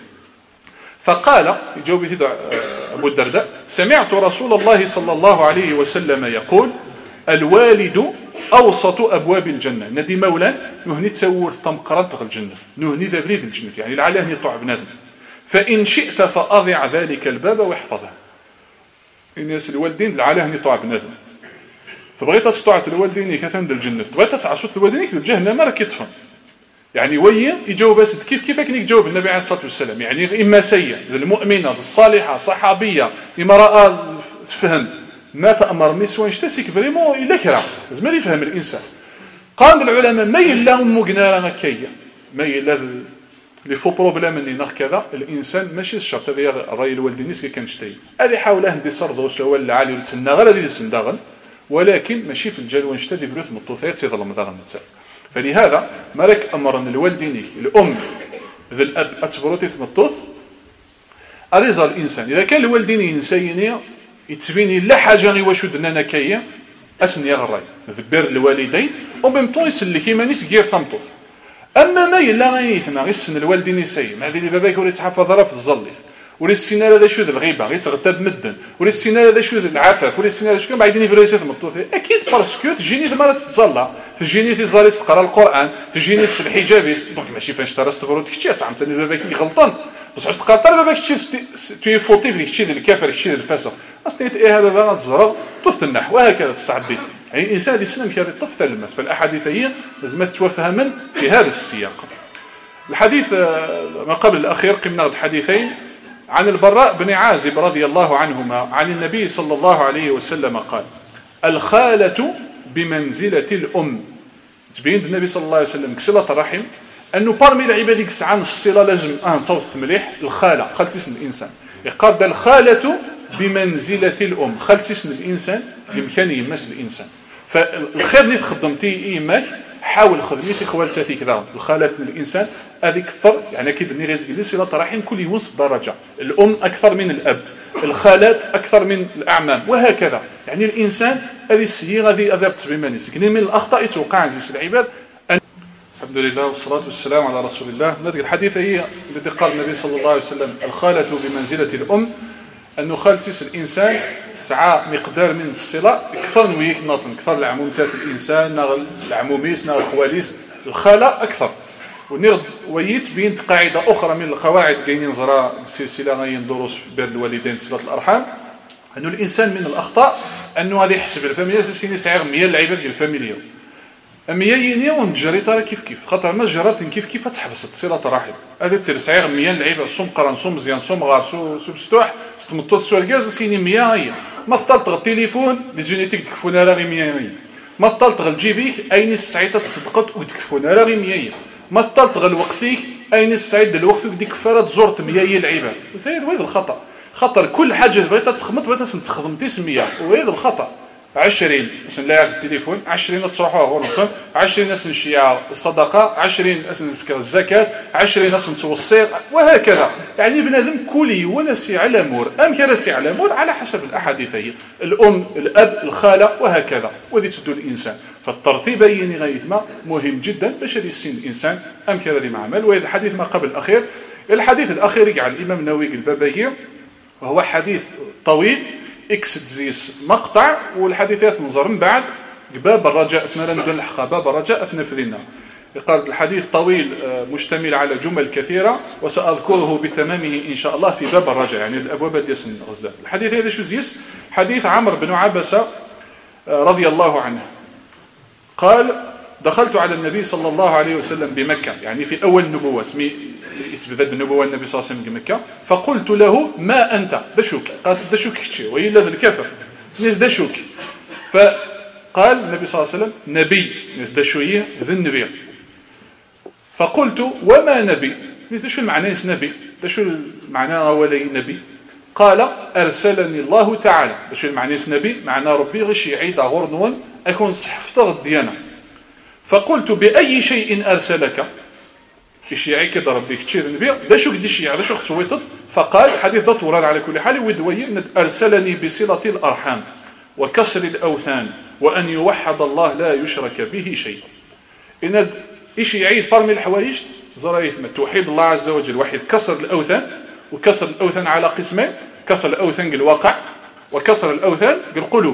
فقال يجاوب أبو الدرداء سمعت رسول الله صلى الله عليه وسلم يقول الوالد أوسط أبواب الجنة ندي مولا نهني تسور تمقرن تغل الجنة نهني ذا بريد الجنة يعني لعله يطلع بنادم فإن شئت فأضع ذلك الباب واحفظه الناس الوالدين لعله يطلع بنادم فبغيت تطلع الوالدين كثند الجنة بغيت تعصوت الوالدين في الجهنم راك يطفن يعني وي يجاوب اسد كيف كيف كان يجاوب النبي عليه الصلاة والسلام يعني إما سيء المؤمنة الصالحة صحابية امرأة فهم ما تأمر نسوان شتسك فريمون إلا كرا لازم يفهم الإنسان قال العلماء ما يلا أمو قنارا كيا ما يلا لي فو بروبليم اني ناخ كذا الانسان ماشي الشرط هذا الراي الوالدين كي كنشتي هذه حاوله ندي صرضو سواء العالي وتسنى غير هذه السنداغل ولكن ماشي في الجدول نشتدي بروث مطوثات سيظلم داغن نتاع فلهذا مالك امر ان الوالدين الام ذا الاب اتبروتي في مطوث اريزا الانسان اذا كان الوالدين ينسيني يتبيني لا حاجه غير واش ودنا كايا اسني غراي ذبر الوالدين وميم طون يسلك كيما نيس غير ثمطوث اما ما يلا غيثنا غيسن الوالدين يسي ما هذه اللي باباك ولي تحفظ راه في الزليف ولي السينار هذا شو ذا الغيبه غير تغتاب مدن ولي السينار هذا شو ذا العفاف ولي السينار هذا شو بعدين يبريسات مطوثي اكيد باسكو تجيني ثما تتزلى تجيني في زالي تقرا القران تجيني في الحجابيس دونك ماشي فاش ترى استغفروا ديك الشيء تعمتني باباك غلطان بصح تقرا حتى باباك شي تي فوتي في ديك الشيء ديال الكافر الشيء ديال الفاسق اصلا ايه هذا بابا تزرق طفت النحو وهكذا تستعبيت يعني الانسان هذا السنه كي طف تلمس فالاحاديث هي لازم تتوفهم في هذا السياق الحديث ما قبل الأخير قمنا الحديثين عن البراء بن عازب رضي الله عنهما عن النبي صلى الله عليه وسلم قال الخالة بمنزلة الأم تبين النبي صلى الله عليه وسلم كسلة الرحم أنه بارمي العباد يكسعان الصلة لازم أن تصوت مليح الخالة خلت اسم الإنسان يقال الخالة بمنزلة الأم خلت اسم الإنسان بإمكانه يمس الإنسان فالخير اللي خدمتي إيماك حاول خدمي في خوالتي كذا الخالات من الانسان هذه كثر يعني اكيد اني رزق لي صله رحم كل يوصل درجه الام اكثر من الاب الخالات اكثر من الاعمام وهكذا يعني الانسان هذه السيئه هذه اذرت بمانيس لكن من الاخطاء يتوقع عزيز العباد أن... الحمد لله والصلاه والسلام على رسول الله هذه الحديث هي التي قال النبي صلى الله عليه وسلم الخاله بمنزله الام أنه خالتيس الإنسان تسعى مقدار من الصلة أكثر من ويك ناطن أكثر العمومات في الإنسان ناغ العموميس ناغ الخواليس الخالة أكثر ونرد ويت بين قاعدة أخرى من القواعد كاينين نزرا السلسلة غاين دروس في بر الوالدين صلة الأرحام أنه الإنسان من الأخطاء أنه هذا يحسب الفاميليا سيني سعير مية العباد ديال الفاميليا مية يني ونجري ترى كيف كيف خاطر ما جرات كيف كيف تحبست صله رحم هذا ترسعير مية لعيبه صوم قران صوم مزيان صوم غار سو سبستوح استمطط سو الغاز سيني مية هي ما طلت التليفون لي زونيتيك تكفونا راه مية هي ما طلت الجيبيك اين السعيطه تصدقت وتكفونا راه مية هي ما تطلط وقتك اين السعيد الوقت ديك كفاره زرت مية العباد. هذا الخطا. خطر كل حاجه بغيتها تخمط بغيتها تستخدم تسميه، وهذا الخطا. عشرين باش نلاعب التليفون، عشرين تروحوا غرنصن، عشرين ناس نشيع الصدقه، عشرين ناس نفكر الزكاه، عشرين ناس نتوصي، وهكذا. يعني بنادم كلي ولا سي على مور، ام كان سي على مور على حسب الاحاديث هي الام، الاب، الخاله، وهكذا. وذي تسدو الانسان. فالترتيب يعني غايه ما مهم جدا باش هذا السن الانسان ام كان اللي معمل. وهذا الحديث ما قبل الاخير. الحديث الاخير على الامام النووي البابيه، وهو حديث طويل اكسدزيس مقطع، والحديثات نظر من بعد باب الرجاء اسمها ندير الحقها باب الرجاء في نفذنا. قال الحديث طويل مشتمل على جمل كثيره، وساذكره بتمامه ان شاء الله في باب الرجاء، يعني الابواب ديال الغزلات. الحديث هذا شو زيس؟ حديث عمرو بن عبسه رضي الله عنه قال: دخلت على النبي صلى الله عليه وسلم بمكه، يعني في اول النبوه، اسمي استبداد النبوه النبي صلى الله عليه وسلم بمكه. فقلت له: ما انت؟ دشوك؟ قاصد دشوك كشي وإلا ذا الكافر ناس دشوك. فقال النبي صلى الله عليه وسلم: نبي ناس دشويه ذا النبي. فقلت: وما نبي؟ ناس دشو المعنى نبي؟ دشو المعنى ولي نبي؟ قال: ارسلني الله تعالى. دشو المعنى نبي؟ معنى ربي غشي عيد غرنون اكون صحفت الديانه. فقلت: باي شيء ارسلك؟ الشيعي كذا ربي كثير النبي دا شو قد الشيعي دا شو تصويتت. فقال حديث ضط وران على كل حال ودوي: ارسلني بصله الارحام وكسر الاوثان وان يوحد الله لا يشرك به شيء. ان الشيعي برمي الحوايج زرايف توحيد الله عز وجل، واحد كسر الاوثان، وكسر الاوثان على قسمين: كسر الاوثان الواقع، وكسر الاوثان القلوب.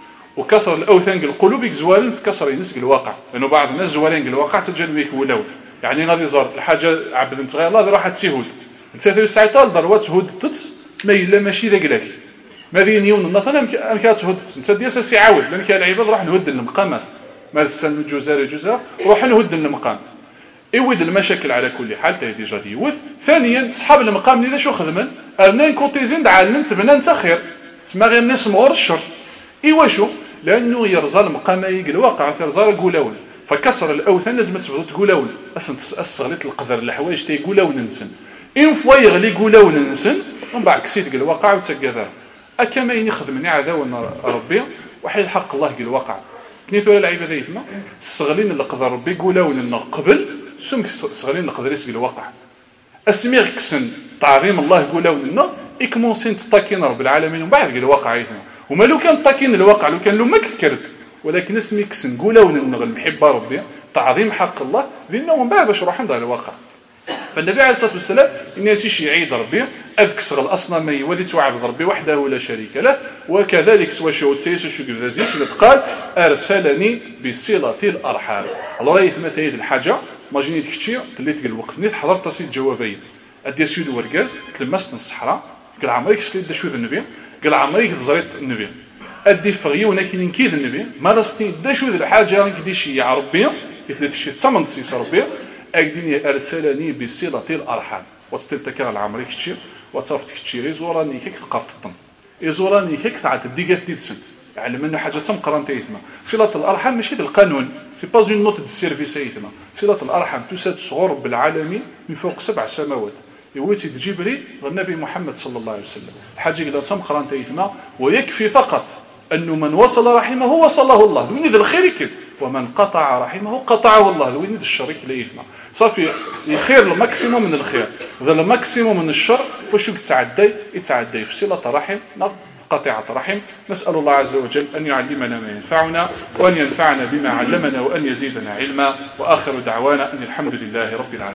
وكسر الاوثان القلوب زوال في كسر الناس الواقع، لانه بعض الناس زوالين الواقع تجد بيك ولاو، يعني غادي زار الحاجه عبد نتغير الله راح تسيهود انت ثلاث ساعات ضروات هود تت ما الا ماشي ذاك لك ما ذي نيون النطنا ام كاتهود انت ديال سي عاود لان كان العباد راح نهد المقامات ما السن الجزائر الجزائر روح نهد المقام يود المشاكل على كل حال تاهي ديجا ديوث. ثانيا صحاب المقام اذا شو خدمن ارنا كوتيزين دعال نتبنا انت خير تسمى غير نسمور الشر ايوا شو لانه يرزا المقام يقل واقع في رزا قولاون. فكسر الاوثان لازم تبدو تقولون اصلا استغلت القدر الحوايج تيقولون نسن ان فوا يغلي يقولون نسن ومن بعد كسيت قال الواقع وتسكذا اكما يخدمني عذاون ربي وحي الحق الله قال الواقع كنيتو العباده يتما استغلين القدر ربي يقولون لنا قبل سمك استغلين القدر يسقل الواقع اسميغ كسن تعظيم الله يقولون لنا يكمونسين تطاكين رب العالمين ومن بعد قال الواقع يتما وما لو كان طاكين الواقع لو كان لو ما كذكرت ولكن اسمي كسن قولوا نغل المحبه ربي تعظيم حق الله ذينا ومن بعد باش نروح نضع الواقع. فالنبي عليه الصلاه والسلام الناس يعيد ربي اذكسر الاصنام يولي تعبد ربي وحده لا شريك له وكذلك سوا شو تسيس شو غزازيس قال ارسلني بصله الارحام. الله راهي مثلا الحاجه ما جيني كثير تليت الوقت نيت حضرت تصيد جوابين ادي سود وركاز تلمست الصحراء قال عمرك سليت شو النبي قال عمرك تزريت النبي ادي فغي ولكن نكيد النبي ما رستي دا شو الحاجه نكدي شي يا ربي مثل شي ثمن سيس ربي اكدني ارسلني بصله الارحام وتستذكر العمري كثير وتصافت كثير زوراني كيك تقرط الطن يزوراني كيك تاع الديغات تيتسن يعني منه حاجه تمقرن تيتما صله الارحام ماشي القانون سي با اون نوت دو سيرفيس تيتما صله الارحام تسد صغور بالعالمين من فوق سبع سماوات يوتي جبريل والنبي محمد صلى الله عليه وسلم الحاجه اللي تمقرن تيتما ويكفي فقط انه من وصل رحمه وصله الله وين ذا الخير كده ومن قطع رحمه قطعه الله وين ذا الشر لا يثنى صافي الخير الماكسيموم من الخير ذا الماكسيموم من الشر فشو يتعدى يتعدى في صله رحم قطيعه رحم. نسال الله عز وجل ان يعلمنا ما ينفعنا وان ينفعنا بما علمنا وان يزيدنا علما واخر دعوانا ان الحمد لله رب العالمين.